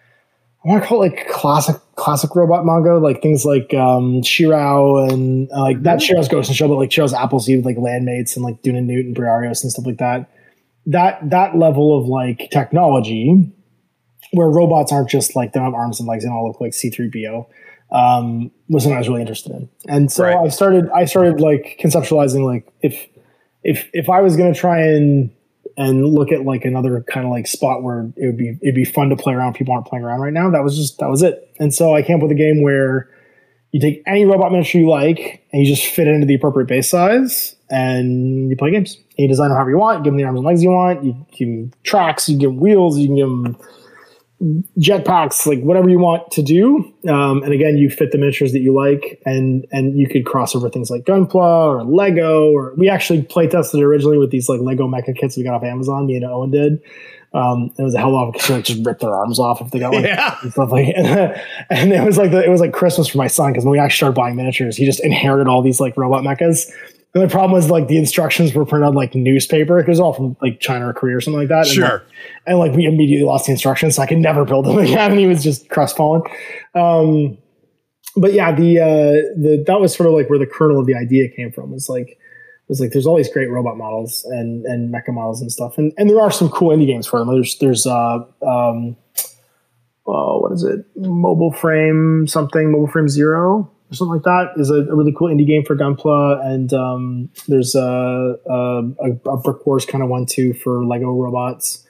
I want to call it like classic classic robot manga, like things like um, Shirao and uh, like not Shirao's Ghost and Show, but like Shirao's Appleseed with like Landmates and like Dune and Newt and Briarios and stuff like that. That that level of like technology where robots aren't just like they don't have arms and legs and all look like C three P O. um, was something I was really interested in. And so Right. I started, I started like conceptualizing, like if, if, if I was going to try and, and look at like another kind of like spot where it would be, it'd be fun to play around. People aren't playing around right now. That was just, that was it. And so I came up with a game where you take any robot miniature you like and you just fit it into the appropriate base size and you play games. And you design them however you want, you give them the arms and legs you want, you give them tracks, you give them wheels, you can give them jetpacks, like whatever you want to do. Um, and again, you fit the miniatures that you like, and and you could cross over things like Gunpla or Lego, or we actually play tested originally with these like Lego mecha kits we got off Amazon, me and Owen did. Um, it was a hell of a lot because like just rip their arms off if they got like Yeah. and stuff like and, and it was like the, it was like Christmas for my son, because when we actually started buying miniatures, he just inherited all these like robot mechas. And the problem was like the instructions were printed on like newspaper. It was all from like China or Korea or something like that. Sure. And, like, and like we immediately lost the instructions, so I could never build them again. And he was just crestfallen. Um, but yeah, the uh, the that was sort of like where the kernel of the idea came from. Was like was like there's all these great robot models and and mecha models and stuff, and and there are some cool indie games for them. There's there's uh um oh what is it Mobile Frame something Mobile Frame Zero. Or something like that is a, a really cool indie game for Gunpla, and um, there's a, a, a Brick Wars kind of one too for Lego robots.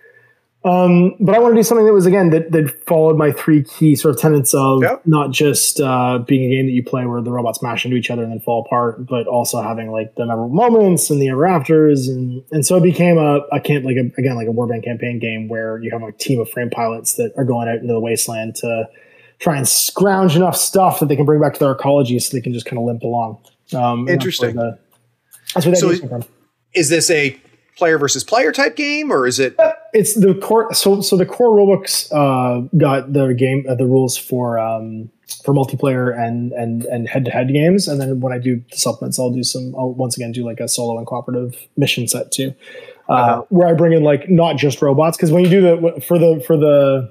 Um, but I want to do something that was again that, that followed my three key sort of tenets of Yep. not just uh, being a game that you play where the robots smash into each other and then fall apart, but also having like the memorable moments and the ever afters, and and so it became a, a camp like a, again like a Warband campaign game where you have a team of frame pilots that are going out into the wasteland to try and scrounge enough stuff that they can bring back to their ecology so they can just kind of limp along. Um, Interesting. That's where, the, that's where that So came from. Is this a player versus player type game, or is it? It's the core. So, so the core rulebooks uh, got the game, uh, the rules for um, for multiplayer and and and head to head games. And then when I do the supplements, I'll do some. I'll once again do like a solo and cooperative mission set too, uh, uh-huh. where I bring in like not just robots, because when you do the for the for the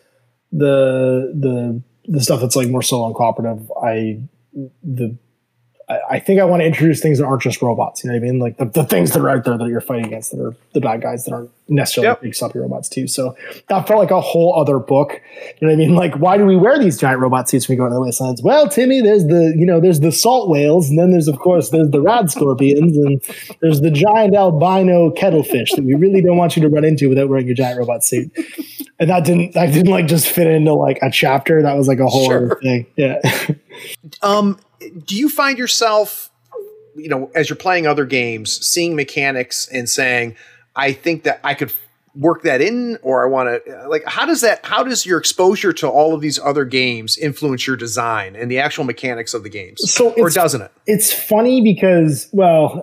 the the the stuff that's like more solo and cooperative, I the I, I think I want to introduce things that aren't just robots. You know what I mean? Like the, the things that are out there that you're fighting against that are the bad guys that aren't necessarily yep. big sloppy robots too. So that felt like a whole other book. You know what I mean? Like, why do we wear these giant robot suits when we go into the wastelands? Well, Timmy, there's the you know there's the salt whales, and then there's of course there's the rad scorpions, and there's the giant albino kettlefish that we really don't want you to run into without wearing your giant robot suit. And that didn't that didn't like just fit into like a chapter. That was like a whole Sure. other thing. Yeah. Um, do you find yourself, you know, as you're playing other games, seeing mechanics and saying, I think that I could work that in, or I want to, like, how does that, how does your exposure to all of these other games influence your design and the actual mechanics of the games? So or doesn't it? It's funny because, well,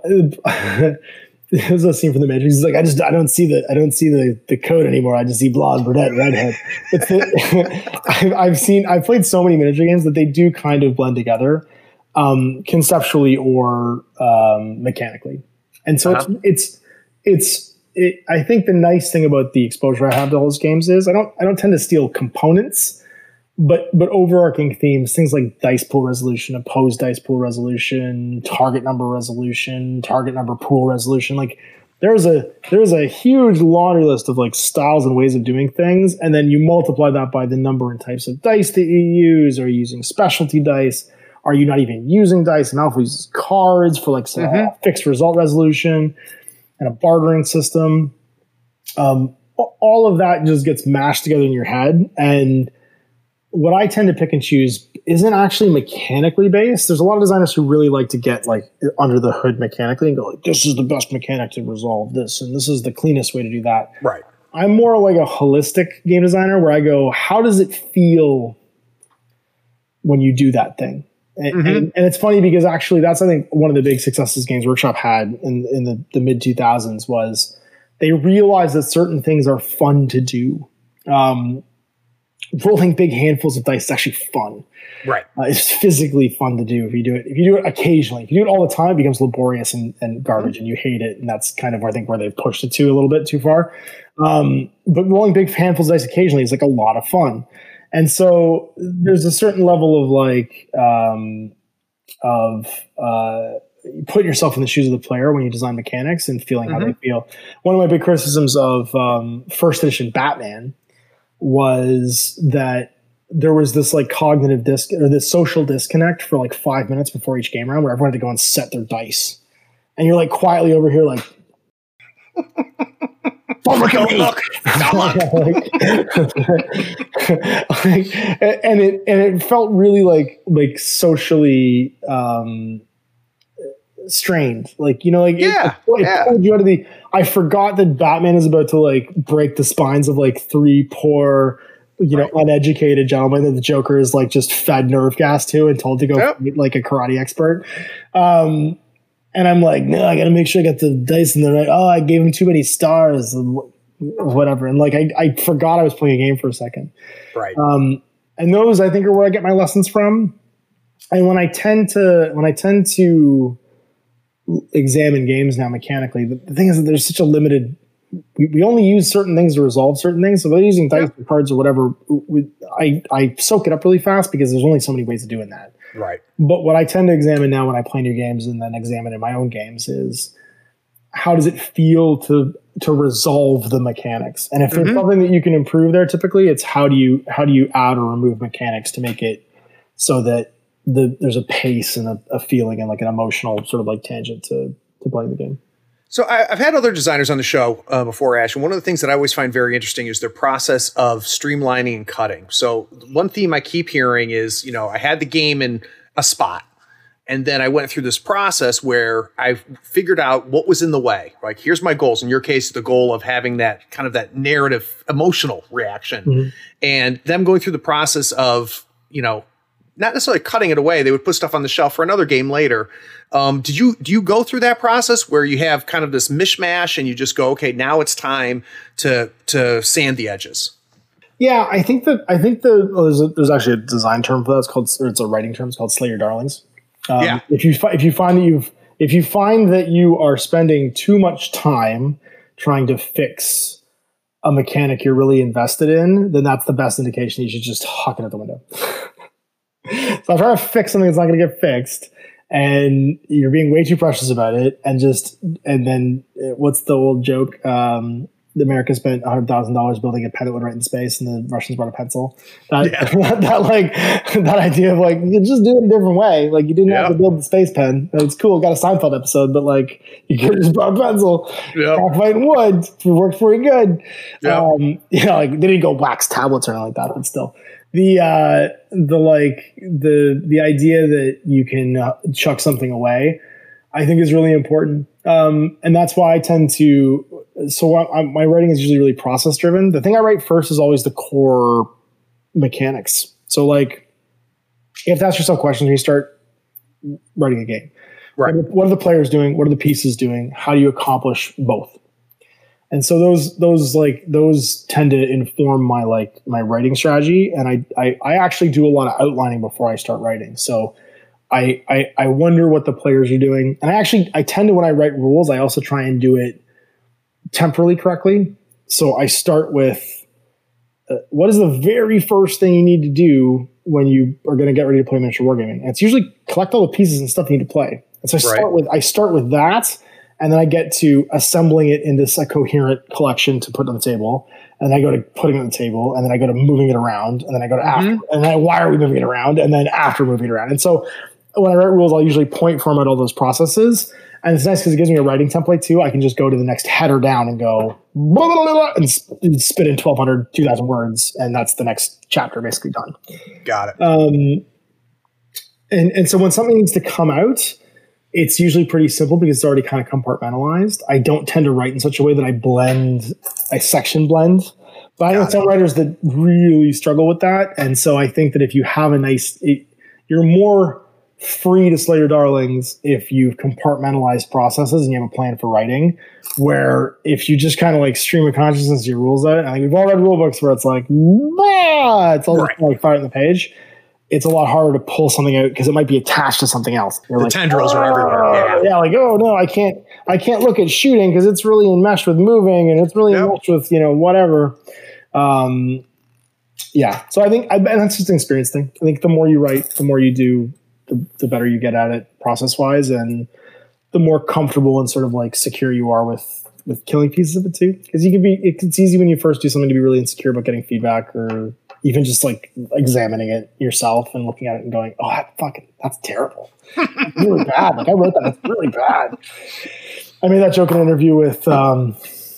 there's a scene from The Matrix. He's like, I just, I don't see the, I don't see the, the code anymore. I just see blonde, brunette, redhead. It's the, I've, I've seen, I've played so many miniature games that they do kind of blend together, um, conceptually or um, mechanically. And so uh-huh. it's, it's, it's, it, I think the nice thing about the exposure I have to all those games is I don't, I don't tend to steal components. But but overarching themes, things like dice pool resolution, opposed dice pool resolution, target number resolution, target number pool resolution. Like there's a there's a huge laundry list of like styles and ways of doing things, and then you multiply that by the number and types of dice that you use. Are you using specialty dice? Are you not even using dice? And Alpha uses cards for like some mm-hmm. fixed result resolution and a bartering system. Um, all of that just gets mashed together in your head, and what I tend to pick and choose isn't actually mechanically based. There's a lot of designers who really like to get like under the hood mechanically and go like, this is the best mechanic to resolve this, and this is the cleanest way to do that. Right. I'm more like a holistic game designer where I go, how does it feel when you do that thing? And, mm-hmm. and, and it's funny because actually that's, I think, one of the big successes Games Workshop had in, in the, the mid two thousands was they realized that certain things are fun to do. Um, rolling big handfuls of dice is actually fun. Right. Uh, it's physically fun to do if you do it. If you do it occasionally, if you do it all the time, it becomes laborious and, and garbage, and you hate it. And that's kind of where I think where they've pushed it to a little bit too far. Um, but rolling big handfuls of dice occasionally is like a lot of fun. And so there's a certain level of like um, of uh, putting yourself in the shoes of the player when you design mechanics and feeling mm-hmm. how they feel. One of my big criticisms of um, first edition Batman was that there was this like cognitive disc or this social disconnect for like five minutes before each game round where everyone had to go and set their dice. And you're like quietly over here, like, don't look at me. Look. like, and it and it felt really like like socially um, strained. Like, you know, like yeah, it, it, yeah. it pulled you out of the. I forgot that Batman is about to like break the spines of like three poor, you know, right. uneducated gentlemen that the Joker is like just fed nerve gas to and told to go yep. fight like a karate expert. Um, And I'm like, no, I got to make sure I got the dice in the right. Oh, I gave him too many stars and whatever. And like, I, I forgot I was playing a game for a second. Right. Um, and those I think are where I get my lessons from. And when I tend to, when I tend to examine games now mechanically, the, the thing is that there's such a limited, we, we only use certain things to resolve certain things. So whether using dice yeah. or cards or whatever, we, I, I soak it up really fast because there's only so many ways of doing that. Right. But what I tend to examine now when I play new games and then examine in my own games is how does it feel to to resolve the mechanics? And if mm-hmm. there's something that you can improve there, typically it's how do you how do you add or remove mechanics to make it so that the there's a pace and a, a feeling and like an emotional sort of like tangent to to playing the game. So I, I've had other designers on the show uh, before, Ash, and one of the things that I always find very interesting is their process of streamlining and cutting. So one theme I keep hearing is, you know, I had the game in a spot, and then I went through this process where I figured out what was in the way. Like, here's my goals. In your case, the goal of having that kind of that narrative, emotional reaction, mm-hmm. and them going through the process of, you know, not necessarily cutting it away. They would put stuff on the shelf for another game later. Um, did you do you go through that process where you have kind of this mishmash and you just go, okay, now it's time to to sand the edges? Yeah, I think that I think the well, there's, a, there's actually a design term for that. It's called or it's a writing term. It's called slay your darlings. Um, yeah. If you fi- if you find that you've if you find that you are spending too much time trying to fix a mechanic you're really invested in, then that's the best indication you should just huck it out the window. So I'm trying to fix something that's not going to get fixed, and you're being way too precious about it, and just and then what's the old joke? Um, America spent one hundred thousand dollars building a pen that would write in space, and the Russians brought a pencil. That, yeah. that, that like that idea of like you just do it a different way. Like you didn't yep. have to build the space pen. It's cool. Got a Seinfeld episode, but like you could have just brought a pencil. Yep. Graphite and wood. It worked pretty good. Yep. Um, you know, like they didn't go wax tablets or anything like that, but still. The uh, the like the the idea that you can uh, chuck something away, I think is really important, um, and that's why I tend to. So I, I, my writing is usually really process driven. The thing I write first is always the core mechanics. So like, you have to ask yourself questions when you start writing a game. Right. What are, what are the players doing? What are the pieces doing? How do you accomplish both? And so those those like those tend to inform my like my writing strategy, and I, I I actually do a lot of outlining before I start writing. So I, I I wonder what the players are doing, and I actually I tend to when I write rules, I also try and do it temporally correctly. So I start with uh, what is the very first thing you need to do when you are going to get ready to play miniature wargaming? And it's usually collect all the pieces and stuff you need to play. And so I start right. with I start with that. And then I get to assembling it into a coherent collection to put on the table. And then I go to putting it on the table. And then I go to moving it around. And then I go to mm-hmm. after. And then why are we moving it around? And then after moving it around. And so when I write rules, I'll usually point format all those processes. And it's nice because it gives me a writing template too. I can just go to the next header down and go blah, blah, blah, blah, and spit in twelve hundred, two thousand words. And that's the next chapter basically done. Got it. Um, and, and so when something needs to come out, it's usually pretty simple because it's already kind of compartmentalized. I don't tend to write in such a way that I blend, I section blend. But I know some writers that really struggle with that. And so I think that if you have a nice, it, you're more free to slay your darlings if you've compartmentalized processes and you have a plan for writing. Where if you just kind of like stream of consciousness your rules out, I mean, we've all read rule books where it's like, bah! It's all right. just like fire on the page. It's a lot harder to pull something out because it might be attached to something else. You're the like, tendrils oh, are everywhere. Yeah. yeah, like oh no, I can't, I can't look at shooting because it's really enmeshed with moving and it's really yep. enmeshed with you know whatever. Um, yeah, so I think I, and that's just an experience thing. I think the more you write, the more you do, the, the better you get at it process wise, and the more comfortable and sort of like secure you are with with killing pieces of it too. Because you can be, it's easy when you first do something to be really insecure about getting feedback or even just like examining it yourself and looking at it and going, oh, that fucking, that's terrible. That's really bad. Like I wrote that. It's really bad. I made that joke in an interview with, um,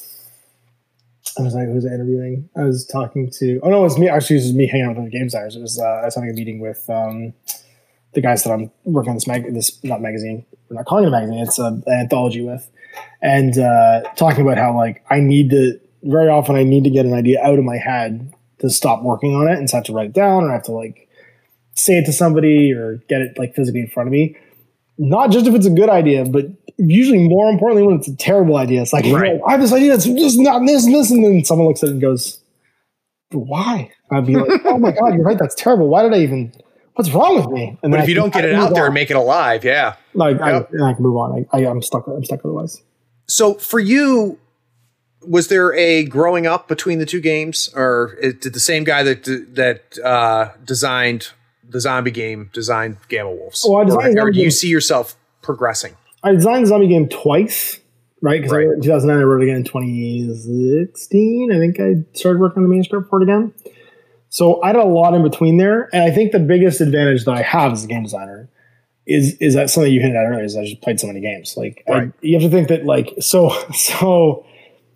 I was like, who was I interviewing? I was talking to, oh no, it was me. Actually, it was me hanging out with the game designers. It was, uh, I was having a meeting with um, the guys that I'm working on this, mag- this not magazine. We're not calling it a magazine. It's a, an anthology with. And uh, talking about how like I need to, very often I need to get an idea out of my head to stop working on it. And so I have to write it down or I have to like say it to somebody or get it like physically in front of me. Not just if it's a good idea, but usually more importantly when it's a terrible idea. It's like, right. I have this idea that's just not this and this, and then someone looks at it and goes, why? And I'd be like, oh my God, you're right, that's terrible. Why did I even, what's wrong with me? And but if I you can, don't get I it out on. there and make it alive, yeah. Like yep. I, I can move on. I, I, I'm stuck. I'm stuck otherwise. So for you, was there a growing up between the two games, or did the same guy that that uh, designed the zombie game design Gamma Wolves? Oh, I designed or, or do you game. see yourself progressing? I designed the zombie game twice, right? Because right. in two thousand nine, I wrote it again in twenty sixteen. I think I started working on the manuscript for it again. So I did a lot in between there, and I think the biggest advantage that I have as a game designer is is that something you hinted at earlier is I just played so many games. Like right. I, you have to think that like so so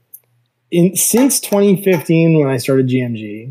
in since twenty fifteen when I started G M G,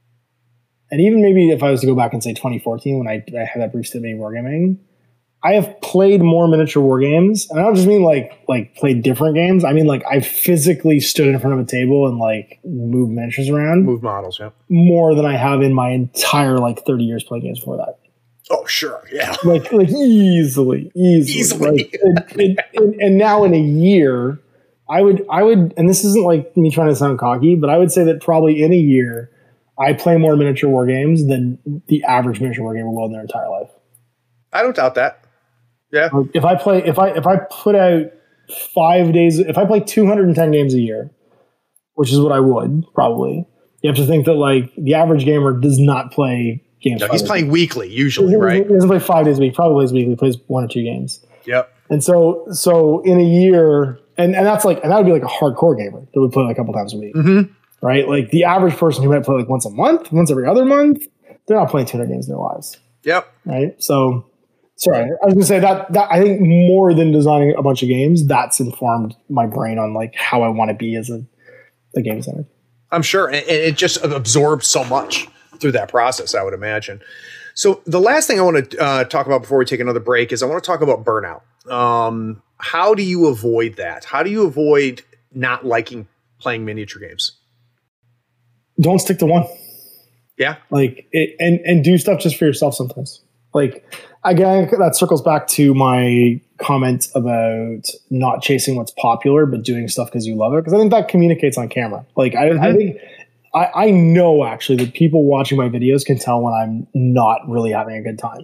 and even maybe if I was to go back and say twenty fourteen when I, I had that brief stint in wargaming, I have played more miniature war games, and I don't just mean like like played different games. I mean like I physically stood in front of a table and like moved miniatures around, moved models, yeah, more than I have in my entire like thirty years playing games before that. Oh sure, yeah, like like easily, easily, easily. Like, and, and, and, and now in a year, I would I would, and this isn't like me trying to sound cocky, but I would say that probably in a year, I play more miniature war games than the average miniature war gamer will in their entire life. I don't doubt that. Yeah. If I play, if I if I put out five days, if I play two hundred ten games a year, which is what I would probably, you have to think that like the average gamer does not play games. No, he's playing weekly usually, right? He doesn't play five days a week. Probably plays weekly. He plays one or two games. Yep. And so, so in a year, and, and that's like, and that would be like a hardcore gamer that would play like a couple times a week, mm-hmm. right? Like the average person who might play like once a month, once every other month, they're not playing two hundred games in their lives. Yep. Right. So. Sorry, I was gonna say that, that I think more than designing a bunch of games, that's informed my brain on like how I want to be as a, a game designer. I'm sure, and it just absorbs so much through that process, I would imagine. So the last thing I want to uh, talk about before we take another break is I want to talk about burnout. Um, how do you avoid that? How do you avoid not liking playing miniature games? Don't stick to one. Yeah, like it, and and do stuff just for yourself sometimes. Like. Again, that circles back to my comment about not chasing what's popular, but doing stuff because you love it. Because I think that communicates on camera. Like I, mm-hmm. I think I, I know actually that people watching my videos can tell when I'm not really having a good time,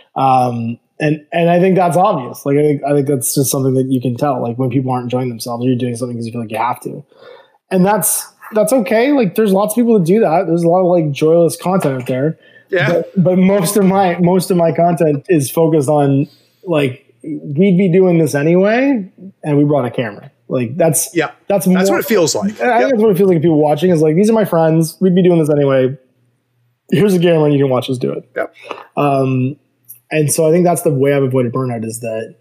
um, and and I think that's obvious. Like I think I think that's just something that you can tell. Like when people aren't enjoying themselves, you're doing something because you feel like you have to, and that's that's okay. Like there's lots of people that do that. There's a lot of like joyless content out there. Yeah, but, but most of my most of my content is focused on like we'd be doing this anyway, and we brought a camera. Like that's yeah, that's that's more, what it feels like. I think yep. that's what it feels like. If people watching is like these are my friends. We'd be doing this anyway. Here's a camera, and you can watch us do it. Yep. Um, and so I think that's the way I've avoided burnout is that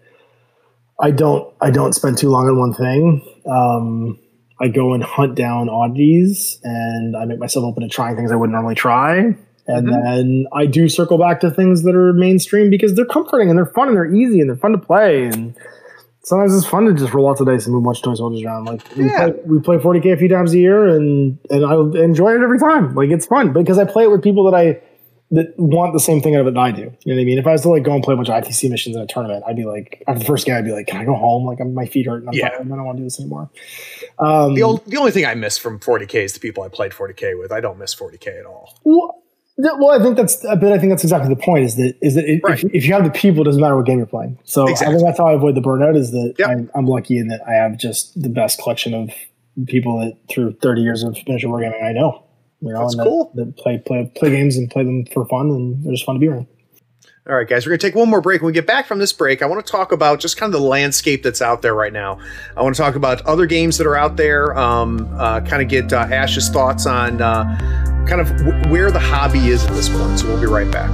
I don't I don't spend too long on one thing. Um, I go and hunt down oddities, and I make myself open to trying things I wouldn't normally try. And mm-hmm. then I do circle back to things that are mainstream because they're comforting and they're fun and they're easy and they're fun to play. And sometimes it's fun to just roll lots of dice and move a bunch of toy soldiers around. Like we, yeah. play, we play forty K a few times a year, and and I enjoy it every time. Like it's fun because I play it with people that I that want the same thing out of it that I do. You know what I mean? If I was to like go and play a bunch of I T C missions in a tournament, I'd be like, after the first game, I'd be like, can I go home? Like I'm, my feet hurt and I'm yeah. tired and I don't want to do this anymore. Um, the, old, the only thing I miss from forty K is the people I played forty K with. I don't miss forty K at all. Well, Well, I think that's, but I think that's exactly the point. Is that is that it, right. if, if you have the people, it doesn't matter what game you're playing. So exactly. I think that's how I avoid the burnout. Is that yep. I'm, I'm lucky in that I have just the best collection of people that through thirty years of miniature wargaming I know. You know, that's and cool. That, that play play play games and play them for fun, and they're just fun to be around. All right, guys, we're going to take one more break. When we get back from this break, I want to talk about just kind of the landscape that's out there right now. I want to talk about other games that are out there, um, uh, kind of get uh, Ash's thoughts on uh, kind of w- where the hobby is at this point. So we'll be right back.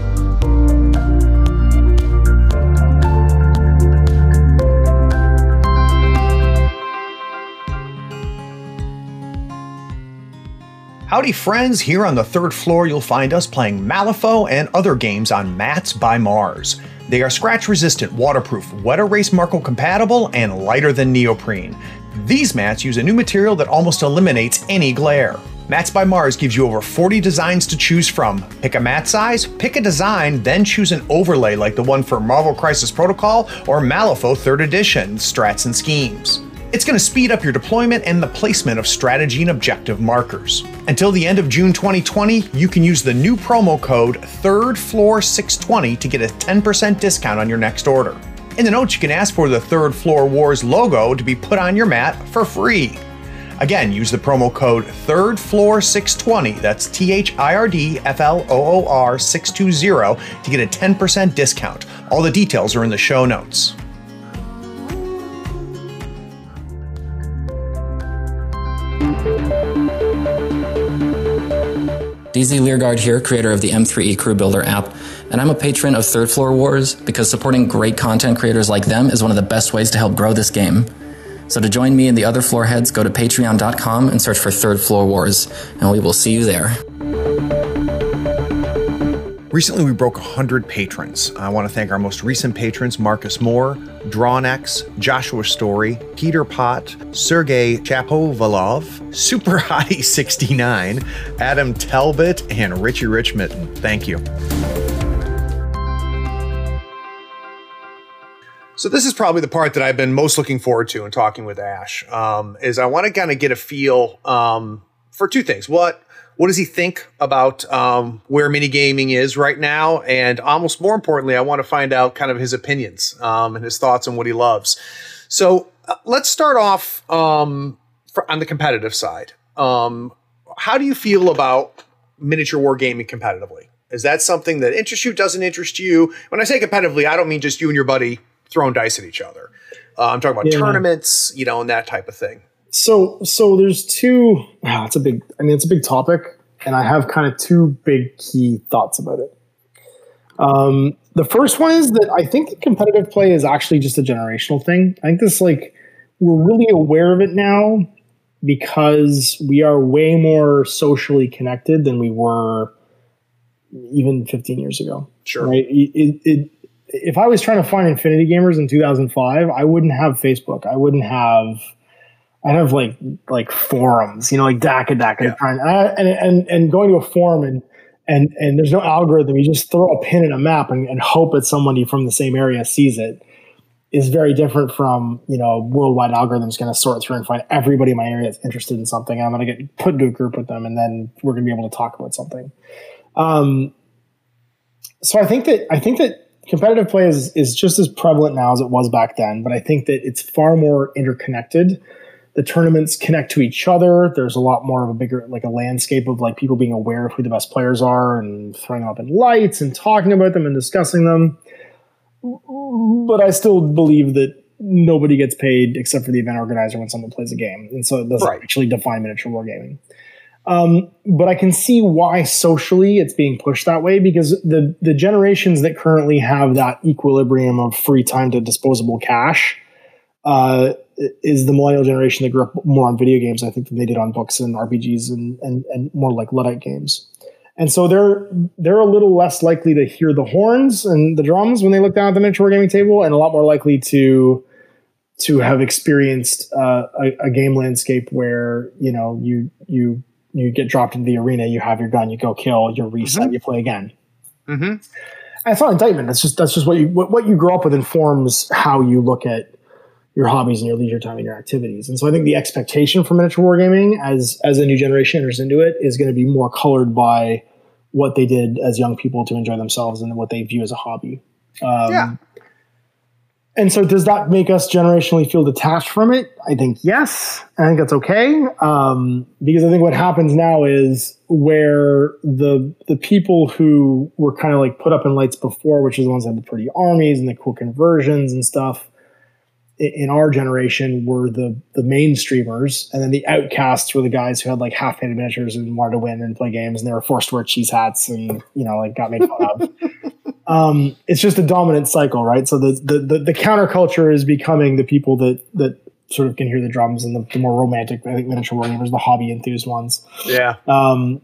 Howdy friends, here on the third floor you'll find us playing Malifaux and other games on Mats by Mars. They are scratch resistant, waterproof, wet erase Marco compatible, and lighter than neoprene. These mats use a new material that almost eliminates any glare. Mats by Mars gives you over forty designs to choose from. Pick a mat size, pick a design, then choose an overlay like the one for Marvel Crisis Protocol or Malifaux third edition, Strats and Schemes. It's going to speed up your deployment and the placement of strategy and objective markers. Until the end of June twenty twenty, you can use the new promo code third floor six twenty to get a ten percent discount on your next order. In the notes, you can ask for the Third Floor Wars logo to be put on your mat for free. Again, use the promo code third floor six twenty, that's T H I R D F L O O R six twenty, to get a ten percent discount. All the details are in the show notes. D Z Leargard here, creator of the M three E Crew Builder app, and I'm a patron of Third Floor Wars because supporting great content creators like them is one of the best ways to help grow this game. So to join me and the other floor heads, go to patreon dot com and search for Third Floor Wars, and we will see you there. Recently, we broke one hundred patrons. I want to thank our most recent patrons, Marcus Moore, DrawnX, Joshua Story, Peter Pot, Sergey Chapovalov, Super Hottie sixty-nine, Adam Talbot, and Richie Richmond. Thank you. So this is probably the part that I've been most looking forward to in talking with Ash, um, is I want to kind of get a feel um, for two things. What What does he think about um, where minigaming is right now? And almost more importantly, I want to find out kind of his opinions um, and his thoughts on what he loves. So uh, let's start off um, for, on the competitive side. Um, how do you feel about miniature wargaming competitively? Is that something that interests you, doesn't interest you? When I say competitively, I don't mean just you and your buddy throwing dice at each other. Uh, I'm talking about yeah. tournaments, you know, and that type of thing. So, so there's two, wow, it's a big, I mean, it's a big topic, and I have kind of two big key thoughts about it. Um, the first one is that I think the competitive play is actually just a generational thing. I think this, like, we're really aware of it now because we are way more socially connected than we were even fifteen years ago. Sure. Right? It, it, if I was trying to find Infinity Gamers in two thousand five, I wouldn't have Facebook. I wouldn't have, I'd have like, like forums, you know, like Daka Daka. Yeah. Trying, and, and, and going to a forum and, and, and there's no algorithm. You just throw a pin in a map and, and hope that somebody from the same area sees it is very different from, you know, worldwide algorithms going to sort through and find everybody in my area that's interested in something. And I'm going to get put into a group with them, and then we're going to be able to talk about something. Um, so I think that, I think that competitive play is, is just as prevalent now as it was back then, but I think that it's far more interconnected. The tournaments connect to each other. There's a lot more of a bigger, like a landscape of like people being aware of who the best players are and throwing them up in lights and talking about them and discussing them. But I still believe that nobody gets paid except for the event organizer when someone plays a game. And so it doesn't right. actually define miniature wargaming. Um, but I can see why socially it's being pushed that way, because the, the generations that currently have that equilibrium of free time to disposable cash uh, is the millennial generation that grew up more on video games, I think, than they did on books and R P Gs and, and, and more like Luddite games. And so they're they're a little less likely to hear the horns and the drums when they look down at the miniature wargaming table, and a lot more likely to to have experienced uh, a, a game landscape where, you know, you you you get dropped into the arena, you have your gun, you go kill, you reset, mm-hmm. you play again. Mm-hmm. And it's not indictment. That's just that's just what you what, what you grow up with informs how you look at your hobbies and your leisure time and your activities. And so I think the expectation for miniature wargaming as, as a new generation enters into it is going to be more colored by what they did as young people to enjoy themselves and what they view as a hobby. Um, yeah. And so does that make us generationally feel detached from it? I think yes. I think that's okay. Um, because I think what happens now is where the the people who were kind of like put up in lights before, which is the ones that had the pretty armies and the cool conversions and stuff, in our generation were the the mainstreamers, and then the outcasts were the guys who had like half painted miniatures and wanted to win and play games, and they were forced to wear cheese hats and, you know, like got made fun of. Um, it's just a dominant cycle, right? So the, the the the counterculture is becoming the people that that sort of can hear the drums, and the, the more romantic, I think, miniature wargamers, the hobby enthused ones. Yeah. Um,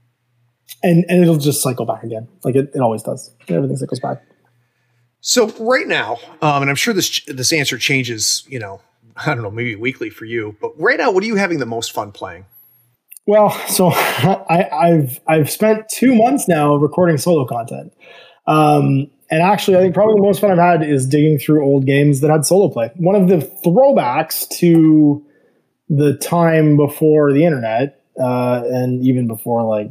and and it'll just cycle back again, like it, it always does. Everything cycles back. So right now, um, and I'm sure this this answer changes, you know, I don't know, maybe weekly for you, but right now, what are you having the most fun playing? Well, so I, I've I've spent two months now recording solo content. Um, and actually, I think probably the most fun I've had is digging through old games that had solo play. One of the throwbacks to the time before the internet, uh, and even before like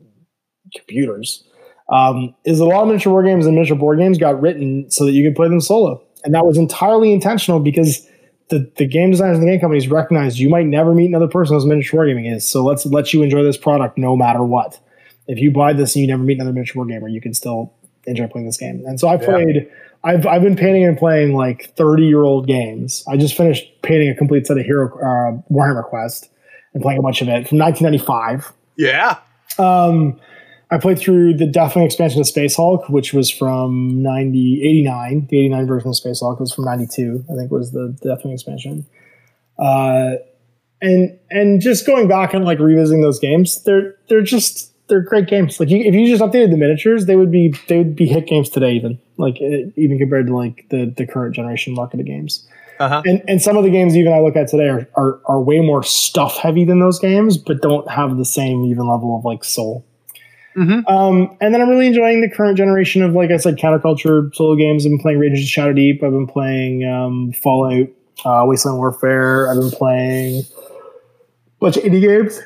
computers, um, is a lot of miniature war games and miniature board games got written so that you could play them solo. And that was entirely intentional because the, the game designers and the game companies recognized you might never meet another person as miniature wargaming is. So let's let you enjoy this product no matter what. If you buy this and you never meet another miniature war gamer, you can still enjoy playing this game. And so I played, yeah. I've I've been painting and playing like thirty year old games. I just finished painting a complete set of Hero uh, Warhammer Quest and playing a bunch of it from nineteen ninety-five. Yeah. Um, I played through the Deathwing expansion of Space Hulk, which was from ninety, eighty-nine. The eighty-nine version of Space Hulk was from ninety-two, I think was the Deathwing expansion. Uh, and and just going back and like revisiting those games, they're they're just they're great games. Like you, if you just updated the miniatures, they would be they would be hit games today, even like even compared to like the the current generation market of games. Uh-huh. And and some of the games even I look at today are, are are way more stuff heavy than those games, but don't have the same even level of like soul. Mm-hmm. Um, and then I'm really enjoying the current generation of, like I said, counterculture solo games. I've been playing Rangers of Shadow Deep. I've been playing um, Fallout, uh, Wasteland Warfare. I've been playing a bunch of indie games.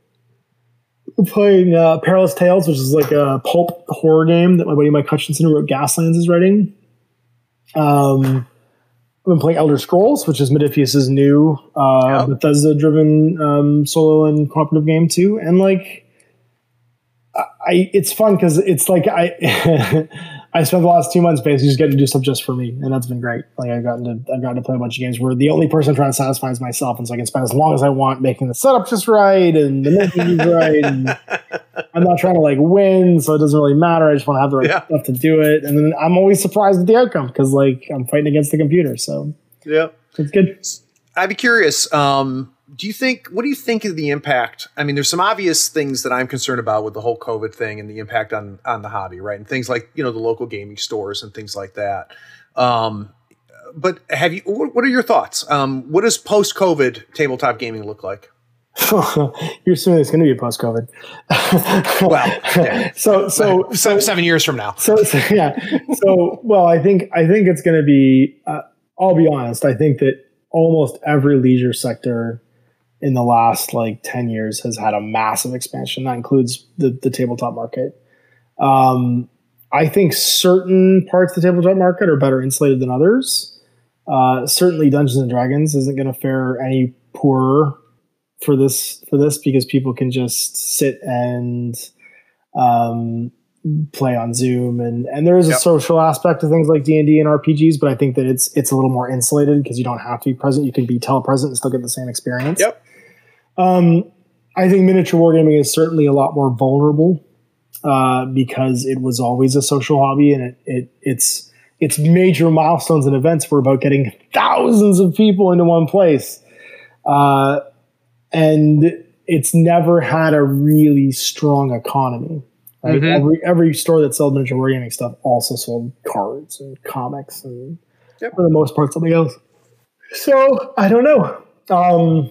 I'm playing uh, Perilous Tales, which is like a pulp horror game that my buddy Mike Hutchinson, who wrote Gaslands, is writing. Um, I've been playing Elder Scrolls, which is Modiphius's new uh, yep. Bethesda-driven um, solo and cooperative game too. And like, I it's fun because it's like I I spent the last two months basically just getting to do stuff just for me, and that's been great. Like I've gotten to I've gotten to play a bunch of games where the only person I'm trying to satisfy is myself, and so I can spend as long as I want making the setup just right and the menu right. And I'm not trying to like win, so it doesn't really matter. I just want to have the right yeah. stuff to do it, and then I'm always surprised at the outcome because like I'm fighting against the computer, so yeah, it's good. I'd be curious. Um, Do you think, what do you think of the impact? I mean, there's some obvious things that I'm concerned about with the whole COVID thing and the impact on, on the hobby, right? And things like, you know, the local gaming stores and things like that. Um, but have you, what are your thoughts? Um, what does post-COVID tabletop gaming look like? You're assuming it's going to be post-COVID. Well, yeah. so, so, so seven years from now. So, so yeah. So, well, I think, I think it's going to be, uh, I'll be honest. I think that almost every leisure sector in the last like ten years has had a massive expansion. That includes the, the tabletop market. Um, I think certain parts of the tabletop market are better insulated than others. Uh, certainly Dungeons and Dragons isn't going to fare any poorer for this, for this because people can just sit and um, play on Zoom. And, and there is a yep. social aspect to things like D and D and R P Gs, but I think that it's, it's a little more insulated because you don't have to be present. You can be telepresent and still get the same experience. Yep. Um, I think miniature wargaming is certainly a lot more vulnerable uh, because it was always a social hobby, and it, it its its major milestones and events were about getting thousands of people into one place, uh, and it's never had a really strong economy. Right? Mm-hmm. Every every store that sold miniature wargaming stuff also sold cards and comics and yep. for the most part something else. So I don't know. Um,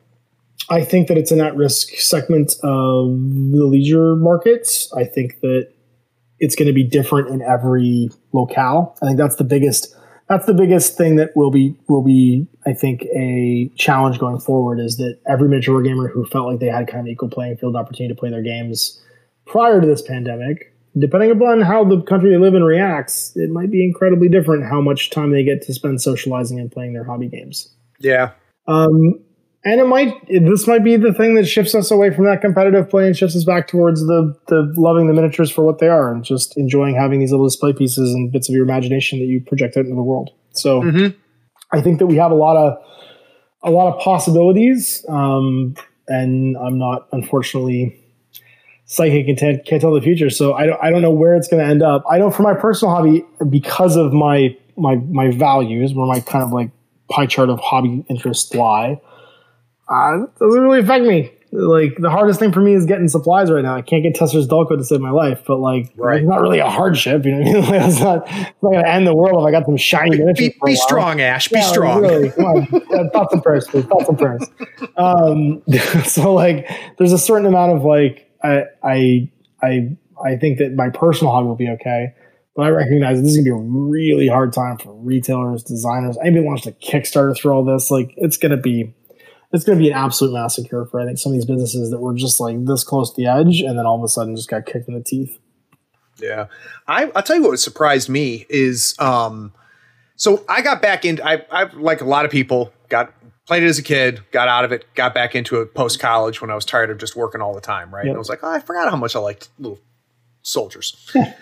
I think that it's an at-risk segment of the leisure markets. I think that it's going to be different in every locale. I think that's the biggest. That's the biggest thing that will be will be. I think a challenge going forward is that every miniature war gamer who felt like they had kind of equal playing field opportunity to play their games prior to this pandemic depending upon how the country they live in reacts, it might be incredibly different how much time they get to spend socializing and playing their hobby games. Yeah. Um, and it might, this might be the thing that shifts us away from that competitive play and shifts us back towards the, the loving the miniatures for what they are and just enjoying having these little display pieces and bits of your imagination that you project out into the world. So mm-hmm. I think that we have a lot of, a lot of possibilities. Um, and I'm not, unfortunately, psychic and can't, can't tell the future. So I don't, I don't know where it's going to end up. I know for my personal hobby, because of my, my, my values, where my kind of like pie chart of hobby interests lie, uh, it doesn't really affect me. Like the hardest thing for me is getting supplies right now. I can't get Tesser's Dulco to save my life, but like, right. It's not really a hardship. You know what I mean? Like, it's not, it's not going to end the world if I got some shiny Be, be, be strong, Ash. Be yeah, strong. Like, really, come on. Thoughts and prayers, please. Thoughts and prayers. Um, so like, there's a certain amount of like, I, I, I, I think that my personal hobby will be okay, but I recognize that this is gonna be a really hard time for retailers, designers, anybody who wants to Kickstarter through all this. Like, it's gonna be, it's gonna be an absolute massacre for I think some of these businesses that were just like this close to the edge, and then all of a sudden just got kicked in the teeth. Yeah, I, I'll tell you what surprised me is, um, so I got back into, I, I like a lot of people got. Played it as a kid, got out of it, got back into it post-college when I was tired of just working all the time, right? Yep. And I was like, oh, I forgot how much I liked little soldiers.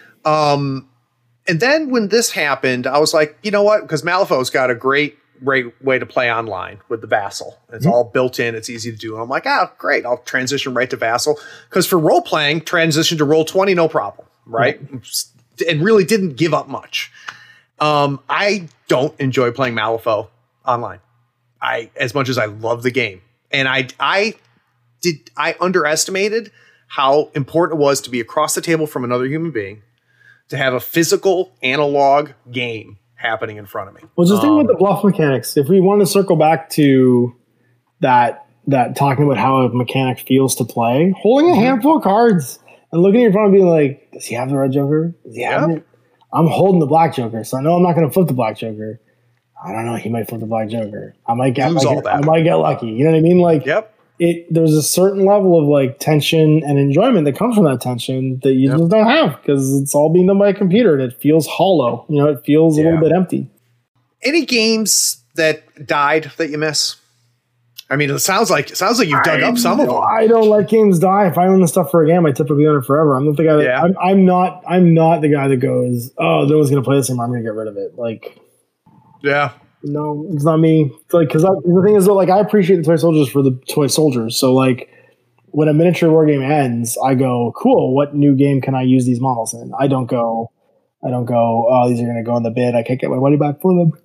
um, and then when this happened, I was like, you know what? Because Malifaux's got a great, great way to play online with the Vassal. It's mm-hmm. all built in. It's easy to do. And I'm like, ah, great. I'll transition right to Vassal. Because for role-playing, transition to Roll twenty, no problem, right? Mm-hmm. And really didn't give up much. Um, I don't enjoy playing Malifaux online. I, as much as I love the game, and I, I did, I underestimated how important it was to be across the table from another human being, to have a physical analog game happening in front of me. Well, just um, think about the bluff mechanics. If we want to circle back to that, that talking about how a mechanic feels to play, holding a mm-hmm. handful of cards and looking at your opponent and being like, does he have the red joker? Does he have yep. it? I'm holding the black joker, so I know I'm not going to flip the black joker. I don't know. He might flip the black joker. I might get, Lose I, all get that. I might get lucky. You know what I mean? Like, yep. It. There's a certain level of like tension and enjoyment that comes from that tension that you yep. just don't have because it's all being done by a computer and it feels hollow. You know, it feels yeah. a little bit empty. Any games that died that you miss? I mean, it sounds like it sounds like you've dug I, up some of them. I don't let games die. If I own the stuff for a game, I typically own it forever. I'm not the guy. That, yeah. I'm, I'm not. I'm not the guy that goes, "Oh, no one's going to play this anymore. I'm going to get rid of it." Like, yeah. No, it's not me. It's like, because the thing is, though, like, I appreciate the toy soldiers for the toy soldiers. So, like, when a miniature war game ends, I go, cool, what new game can I use these models in? I don't go, I don't go, oh, these are going to go in the bid. I can't get my money back for them.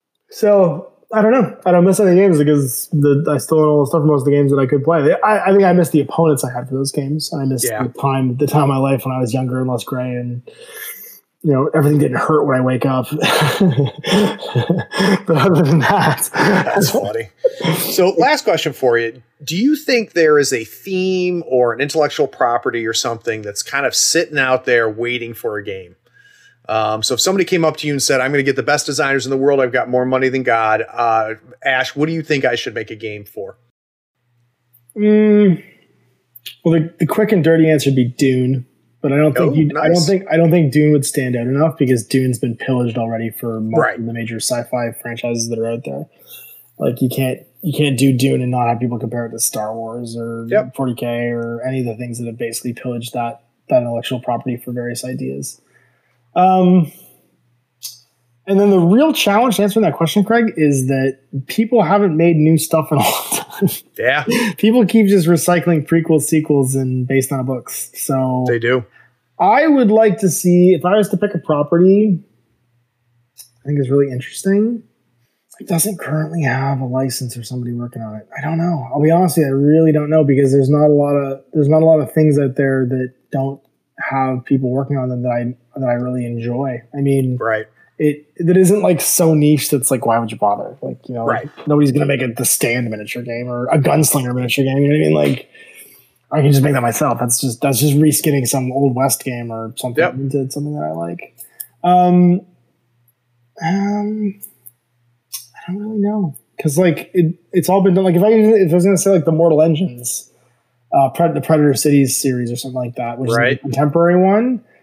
So, I don't know. I don't miss any games because the, I still own all the stuff for most of the games that I could play. I, I think I miss the opponents I had for those games. I miss yeah. the time, the time of my life when I was younger and less gray and, you know, everything didn't hurt when I wake up. But other than that. That's funny. So last question for you. Do you think there is a theme or an intellectual property or something that's kind of sitting out there waiting for a game? Um, so if somebody came up to you and said, I'm going to get the best designers in the world, I've got more money than God. Uh, Ash, what do you think I should make a game for? Mm, well, the, the quick and dirty answer would be Dune. But I don't think oh, you. Nice. I don't think. I don't think Dune would stand out enough because Dune's been pillaged already for most right. of the major sci-fi franchises that are out there. Like you can't. You can't do Dune and not have people compare it to Star Wars or yep. forty K or any of the things that have basically pillaged that that intellectual property for various ideas. Um, and then the real challenge to answering that question, Craig, is that people haven't made new stuff in a long time. Yeah, people keep just recycling prequels, sequels, and based on books. So they do. I would like to see, if I was to pick a property I think is really interesting, it doesn't currently have a license or somebody working on it. I don't know. I'll be honest with you, I really don't know because there's not a lot of there's not a lot of things out there that don't have people working on them that I that I really enjoy. I mean, right. It that isn't like so niche that's like, why would you bother? Like, you know, right. like, nobody's gonna make a the Stand miniature game or a Gunslinger miniature game. You know what I mean? Like, I can just make that myself. That's just that's just reskinning some Old West game or something yep. into something that I like. Um, um, I don't really know because like it, it's all been done. Like if I if I was gonna say like the Mortal Engines, uh, Pred- the Predator Cities series or something like that, which right. is a contemporary one.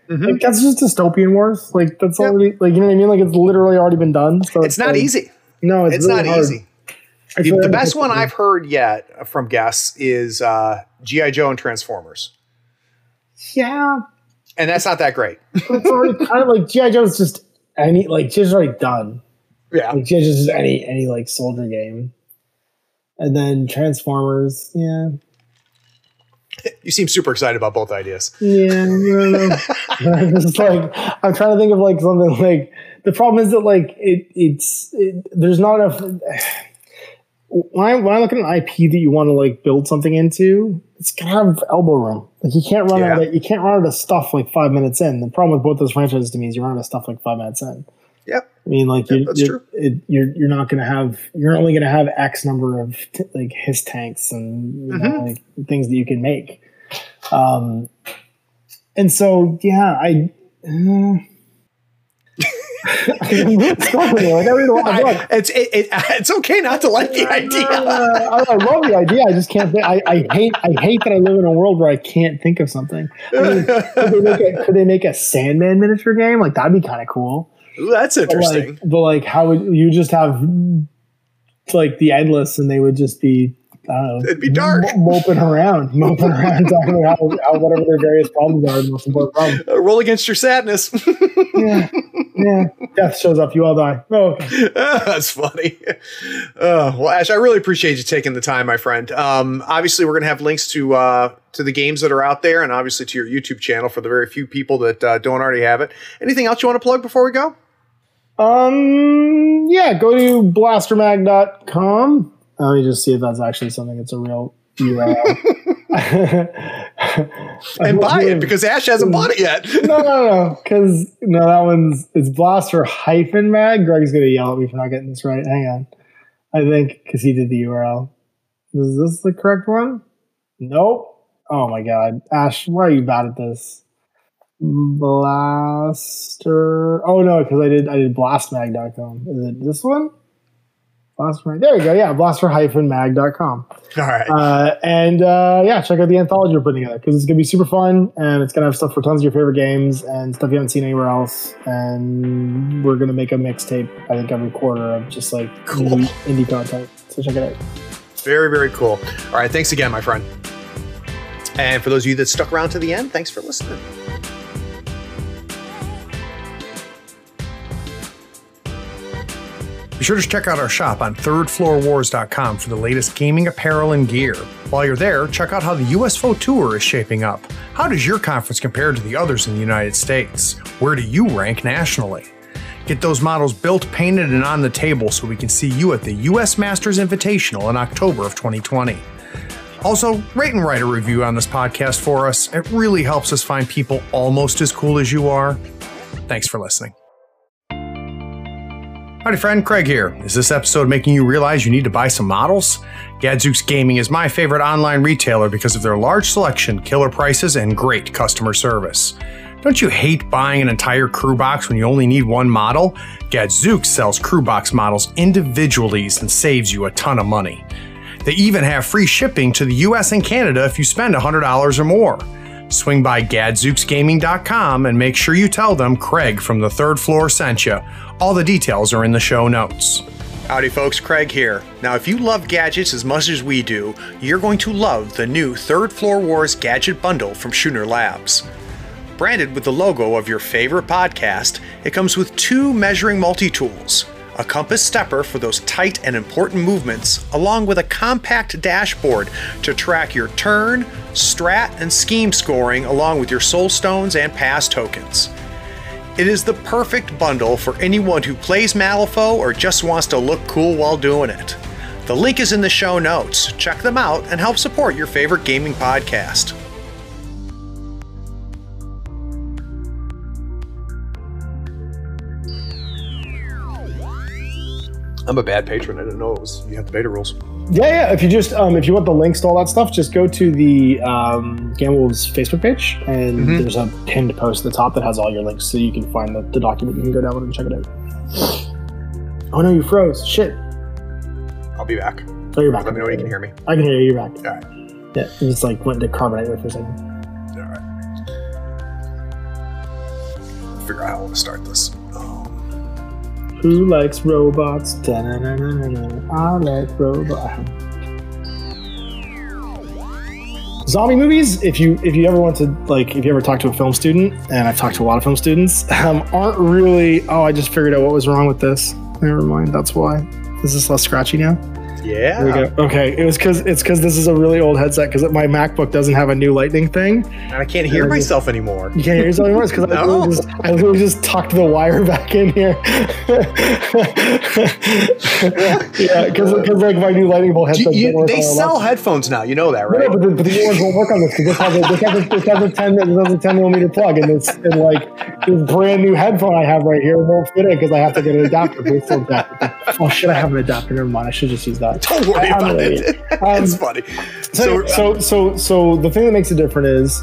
Mm-hmm. Like that's just dystopian wars. Like that's Yep. already like you know what I mean. Like it's literally already been done. So It's not like, easy. No, it's, It's really not hard. easy. I The, feel the like best it's- one I've heard yet from guests is uh, G I. Joe and Transformers. Yeah, And that's not that great. it's already kind of like G I. Joe's just any like just already done. Yeah. Like G I. Joe's just any any like soldier game, and then Transformers. Yeah, You seem super excited about both ideas. yeah. I don't know. I'm just like I'm trying to think of like something like the problem is that like it it's it, there's not enough. When I when I look at an I P that you want to like build something into, it's gotta have elbow room. Like you can't run Yeah. out of you can't run out of stuff like five minutes in. The problem with both those franchises to me is you run out of stuff like five minutes in. Yep. I mean, like Yeah, you, that's you're, true. it, you're you're not gonna have you're only gonna have X number of t- like his tanks and you know, Mhm. like things that you can make. Um, and so yeah, I. Uh, I'm struggling. Like, I really don't want to I, it's it, it, it's okay not to like the idea. I, I love the idea. I just can't. Think, I, I hate. I hate that I live in a world where I can't think of something. I mean, could they make a, could they make a Sandman miniature game? Like that'd be kind of cool. Ooh, that's But interesting. like, but like, how would you just have like the endless, and they would just be. I don't know. It'd be dark. mo- moping around, moping around, talking about how, how whatever their various problems are, the most important problem. Uh, roll against your sadness. Yeah, yeah. Death shows up, you all die. Oh, okay. That's funny. Uh, well, Ash, I really appreciate you taking the time, my friend. Um, obviously, we're going to have links to uh, to the games that are out there, and obviously to your YouTube channel for the very few people that uh, don't already have it. Anything else you want to plug before we go? Um, yeah, go to blaster mag dot com. Let me just see if that's actually something that's a real U R L. And buy it because Ash hasn't bought it yet. No, no, no, because no, that one's it's blaster hyphen mag. Greg's gonna yell at me for not getting this right. Hang on, I think because he did the U R L. Is this the correct one? Nope. Oh my god, Ash, why are you bad at this? Blaster. Oh no, because I did I did blast mag dot com. Is it this one? Blaster mag. There you go. Yeah, blaster hyphen mag dot com. All right. Uh, and uh, yeah, check out the anthology we're putting together because it's gonna be super fun and it's gonna have stuff for tons of your favorite games and stuff you haven't seen anywhere else. And we're gonna make a mixtape, I think, every quarter of just like Cool. indie, indie content. So check it out. Very, very cool. All right. Thanks again, my friend. And for those of you that stuck around to the end, thanks for listening. Be sure to check out our shop on third floor wars dot com for the latest gaming apparel and gear. While you're there, check out how the U S F O Tour is shaping up. How does your conference compare to the others in the United States? Where do you rank nationally? Get those models built, painted, and on the table so we can see you at the U S Masters Invitational in October of twenty twenty. Also, rate and write a review on this podcast for us. It really helps us find people almost as cool as you are. Thanks for listening. Howdy friend, Craig here. Is this episode making you realize you need to buy some models? Gadzooks Gaming is my favorite online retailer because of their large selection, killer prices, and great customer service. Don't you hate buying an entire crew box when you only need one model? Gadzooks sells crew box models individually and saves you a ton of money. They even have free shipping to the U S and Canada if you spend one hundred dollars or more. Swing by gadzooks gaming dot com and make sure you tell them Craig from the third floor sent you. All the details are in the show notes. Howdy folks, Craig here. Now if you love gadgets as much as we do, you're going to love the new Third Floor Wars Gadget Bundle from Schooner Labs. Branded with the logo of your favorite podcast, it comes with two measuring multi-tools, a compass stepper for those tight and important movements, along with a compact dashboard to track your turn, strat, and scheme scoring along with your soul stones and pass tokens. It is the perfect bundle for anyone who plays Malifaux or just wants to look cool while doing it. The link is in the show notes. Check them out and help support your favorite gaming podcast. I'm a bad patron. I didn't know it was you have the beta rules. Yeah, yeah. If you just um, if you want the links to all that stuff, just go to the um, Game Wolves Facebook page, and Mm-hmm. there's a pinned post at the top that has all your links, so you can find the, the document. You can go download and check it out. Oh no, you froze! Shit. I'll be back. Oh, you're back. Let me know when you can hear me. I can hear you. You're back. All right. Yeah, it just like went into carbonite there for a second. All right. out how I want to start this. Um, Who likes robots? Da-na-na-na-na-na. I like robots. Zombie movies, if you if you ever want to, like, if you ever talk to a film student, and I've talked to a lot of film students, um, aren't really, oh, I just figured out what was wrong with this. Never mind, that's why. Is this less scratchy now? yeah. There we go. Okay, it was because it's because this is a really old headset because my MacBook doesn't have a new Lightning thing. And I can't hear I myself anymore. You can't hear yourself anymore because No. I, literally just, I literally just tucked the wire back in here. Yeah, because like my new Lightning bolt Do headset. you- don't work they on a sell laptop. headphones now. You know that, No, right? but the, but the new ones won't work on this because this has a this has a, this has a ten this has a ten millimeter plug and it's and like this brand new headphone I have right here won't fit in because I have to get an adapter. But it's still adapter. Oh shit! I have an adapter. Never mind. I should just use that. Don't worry I'm about an it. idiot. Um, It's funny. So, so so so the thing that makes it different is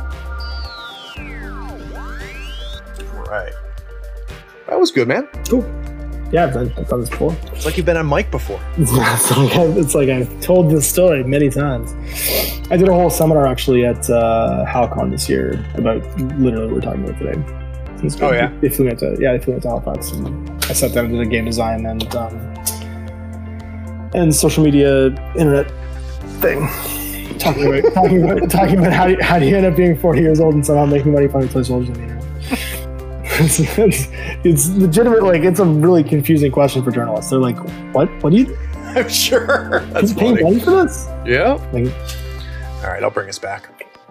right. That was good, man. cool. Yeah, I've done, I've done this before. It's like you've been on mic before. It's like, I've, it's like I've told this story many times. I did a whole seminar actually at uh, HalCon this year about literally what we're talking about today. It's good. Oh, yeah? They flew me to yeah, they flew me to Halifax, and I sat down and did a game design and um, and social media internet thing, talking about talking about talking about how do you, how do you end up being forty years old and somehow making money from play soldiers on the internet. It's, it's, it's legitimate. Like, it's a really confusing question for journalists. They're like, "What? What do you? I'm sure. That's you paying funny. money for this?" Yeah. Like, All right, I'll bring us back.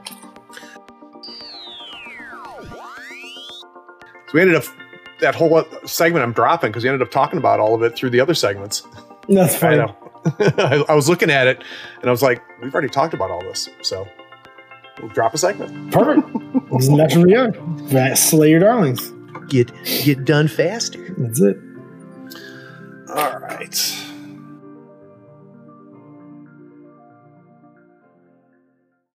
So we ended up, that whole segment I'm dropping because we ended up talking about all of it through the other segments. that's I funny. know. I, I was looking at it and I was like, we've already talked about all this. So we'll drop a segment. Perfect. This is natural we are. Right, slay your darlings. Get, get done faster. That's it. All right.